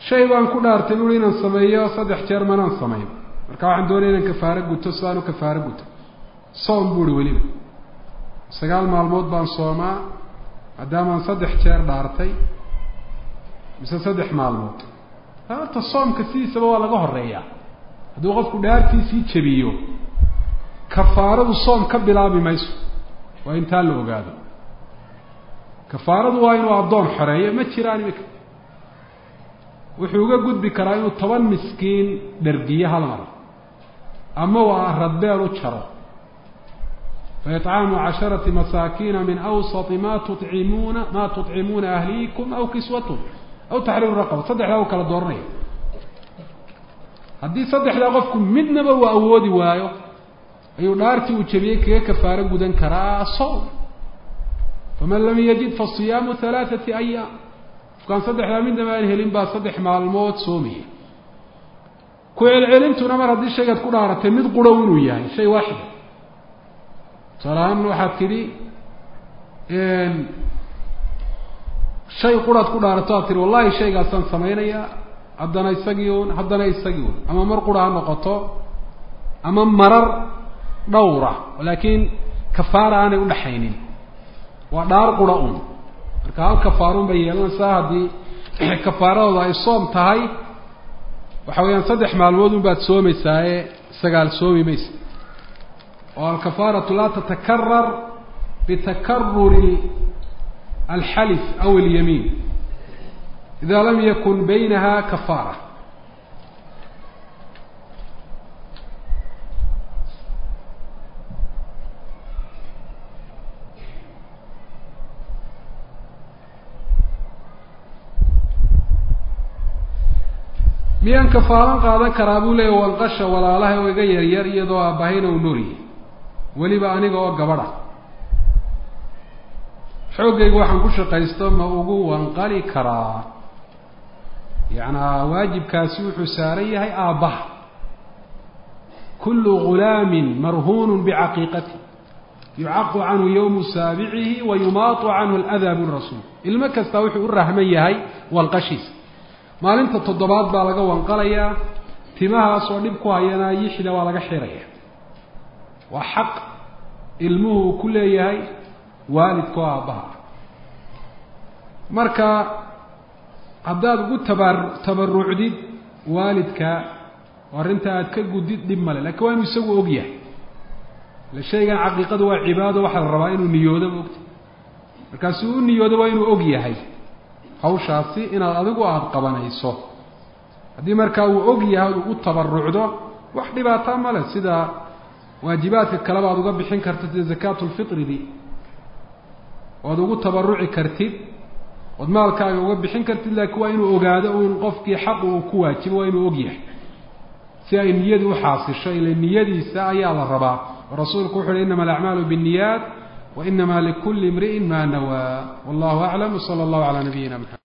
shay baan ku dhaartay buu inaan sameeyo 3 jeer manaan sameeyo marka waxaan doonayaa inaan kafaaro guto saanu kafaaro guto soom buu waliba 9 maalmood baan soomaa maadaama 3 jeer dhaartay mise 3 maalmood ta soomka siisaba waa laga horeeyaa hadduu qofku dhaartiisii jabiyo kafaaradu soom ka bilaabi mayso waa inta la ogaado kafaaradu waa inuu adoon xoreeyo ma jiraan imika wuxuu uga gudbi karaa inuu 10 miskiin dhargiyo hal mar ama waa radbeer u jaro فيطعام 10 مساكين من أوسط ما تطعمون أهليكم أو كسوتهم أو تحرير الرقبة صدح له كلا دورني هدي صدح له قفكم من نبوة أودي وايو أيو نارتي وشبيك كفارة قدن كراء الصوم فمن لم يجد فالصيام 3 أيام فكان صدح له من دمان هلين با صدح مع الموت صومي كويل علمت نمر هدي الشيء قد كنا عرفت مد قرون وياه شيء واحد صراحة واحد كذي شيء قرأت كنا عرفتها والله شيء قاصن سمينيا هدنا يسقيون أما مر قرآن نقطة أما مرر دورة ولكن كفارة أنا أقول حينين ودار قرآن كان كفارون بيجينا ساعدي كفارة الله الصوم تهاي وحويان صدح مع الوضوء بعد صومي ساعة سجال صومي ميس والكفارة لا تتكرر بتكرر الحلف أو اليمين إذا لم يكن بينها كفارة ميان كفارا قادن كرابوله وانقش ولا الله ويغير يريدو اباهين ونوري وليبا انيغا oo gabadha xoogaygu waxaan ku shaqaysto ma ugu wanqali karaa yaana waajibkaasi wuxuu saaran yahay aabaha kullu ghulamin marhun bi'aqiqati yu'aqu anhu yawm sabi'ihi wa yumatu anhu al-adhab ar-rasul ilma kasta wuxuu u rahman yahay wanqashis maalinta 7 baa laga wanqalayaa timahaas oo dib ku hayana yixda waa laga xiraya wa xaq ilmuhu ku leeyahay waalidku aabaha marka hadaad ugu tabarrucdid waalidka warinta aad ka gudid dib male laakiin waa inuu isagu og yahay la shaygan xaqiiqadu waa cibaado waxa la rabaa inuu niyoodo ogta markaas uu niyoodo waa inuu og yahay hawshaasi inaad adigu aad qabanayso hadii marka uu og yahay uu tabarrucdo wax dhibaato ma leh sida waajibaadka kala baad uga bixin kartid zakaatul fitri oo ugu tabarruci kartid oo maalkaaga uga bixin kartid laakiin waa inuu ogaado in qofkii xaq uu ku waajibo waa inuu og yahay si ay niyadu u xaasisho ila niyadiisa ayaa la rabaa rasuulku wuxuu inama al-a'malu bin-niyat وإنما لكل امرئ ما نوى والله أعلم وصلى الله على نبينا محمد